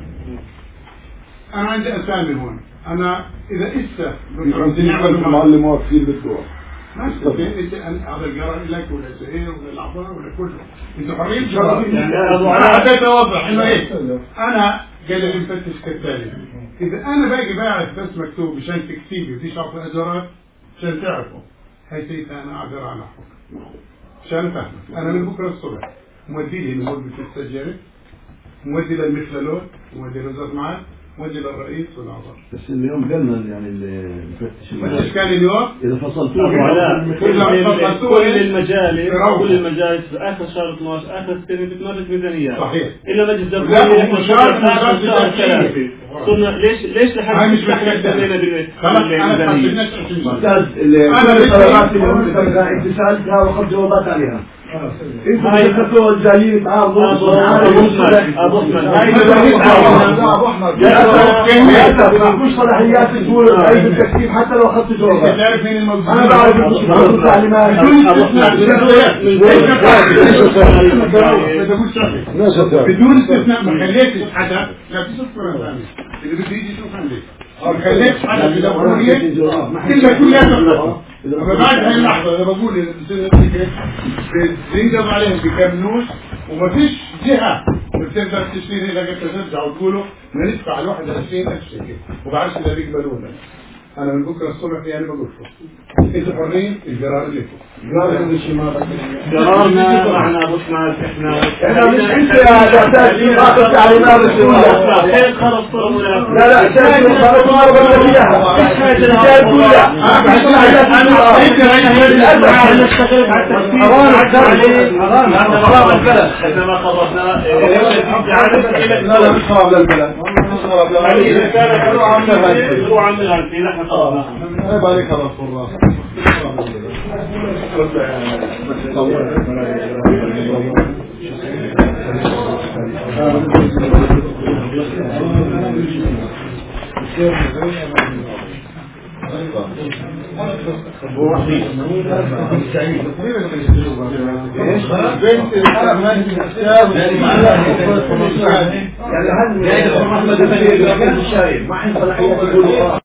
انا عندي اسامي هون، انا اذا اسا نعمل معلم واقفين بالدور ماشي انت هذا القرار لك ولا زهير ولا العطاء ولا كله انت حرين يعني انا حبيت اوضح انه ايه انا قال لي مفتش كالتالي، اذا انا باقي باعث بس مكتوب مشان تكتيبي وفي شرط اجرات عشان تعرفوا هي انا اقدر على حكم عشان فهمك. انا من بكره الصبح مودي لي الموظف في السجاره، مودي للمخللون، مودي لوزاره معاد، مودي للرئيس والاعضاء. بس اليوم قلنا يعني المفتش المفتش كان اليوم اذا فصلتوه كل المجالس اخر شهر 12 اخر السنه بتمرس ميزانيات صحيح الا مجلس لا مش صرنا ليش لحد مش محتاجين خلاص انا ممتاز انا انت سالتها واخذت جوابات عليها. هاي الفتوى الجايين يتعارضوا ابو احمد هاي مش صلاحيات تقول اي بالتكتيب حتى لو اخذت جوابات. تعرف مين الموضوع؟ انا بعرف التعليمات بدون استثناء ما خليتش حدا لا تشوف اللي بده يجي يشوف عندك ما خليتش حدا بالدوريه الا كلها. فبعد هاي اللحظه انا بقول بينقض عليهم بكمنوش وما فيش جهه بتقدر تشتري اذا قلت ترجع وتقولوا بدنا ندفع ال 21,000 شيكل وبعرفش اذا بيقبلونا. انا من بكره الصبح يعني بقول لكم انتوا حرين، القرار لكم. قرارنا معنا ابو اسماعيل احنا مش انت يا تعتاد تعليمات خير خرب صرمنا لا يعني هل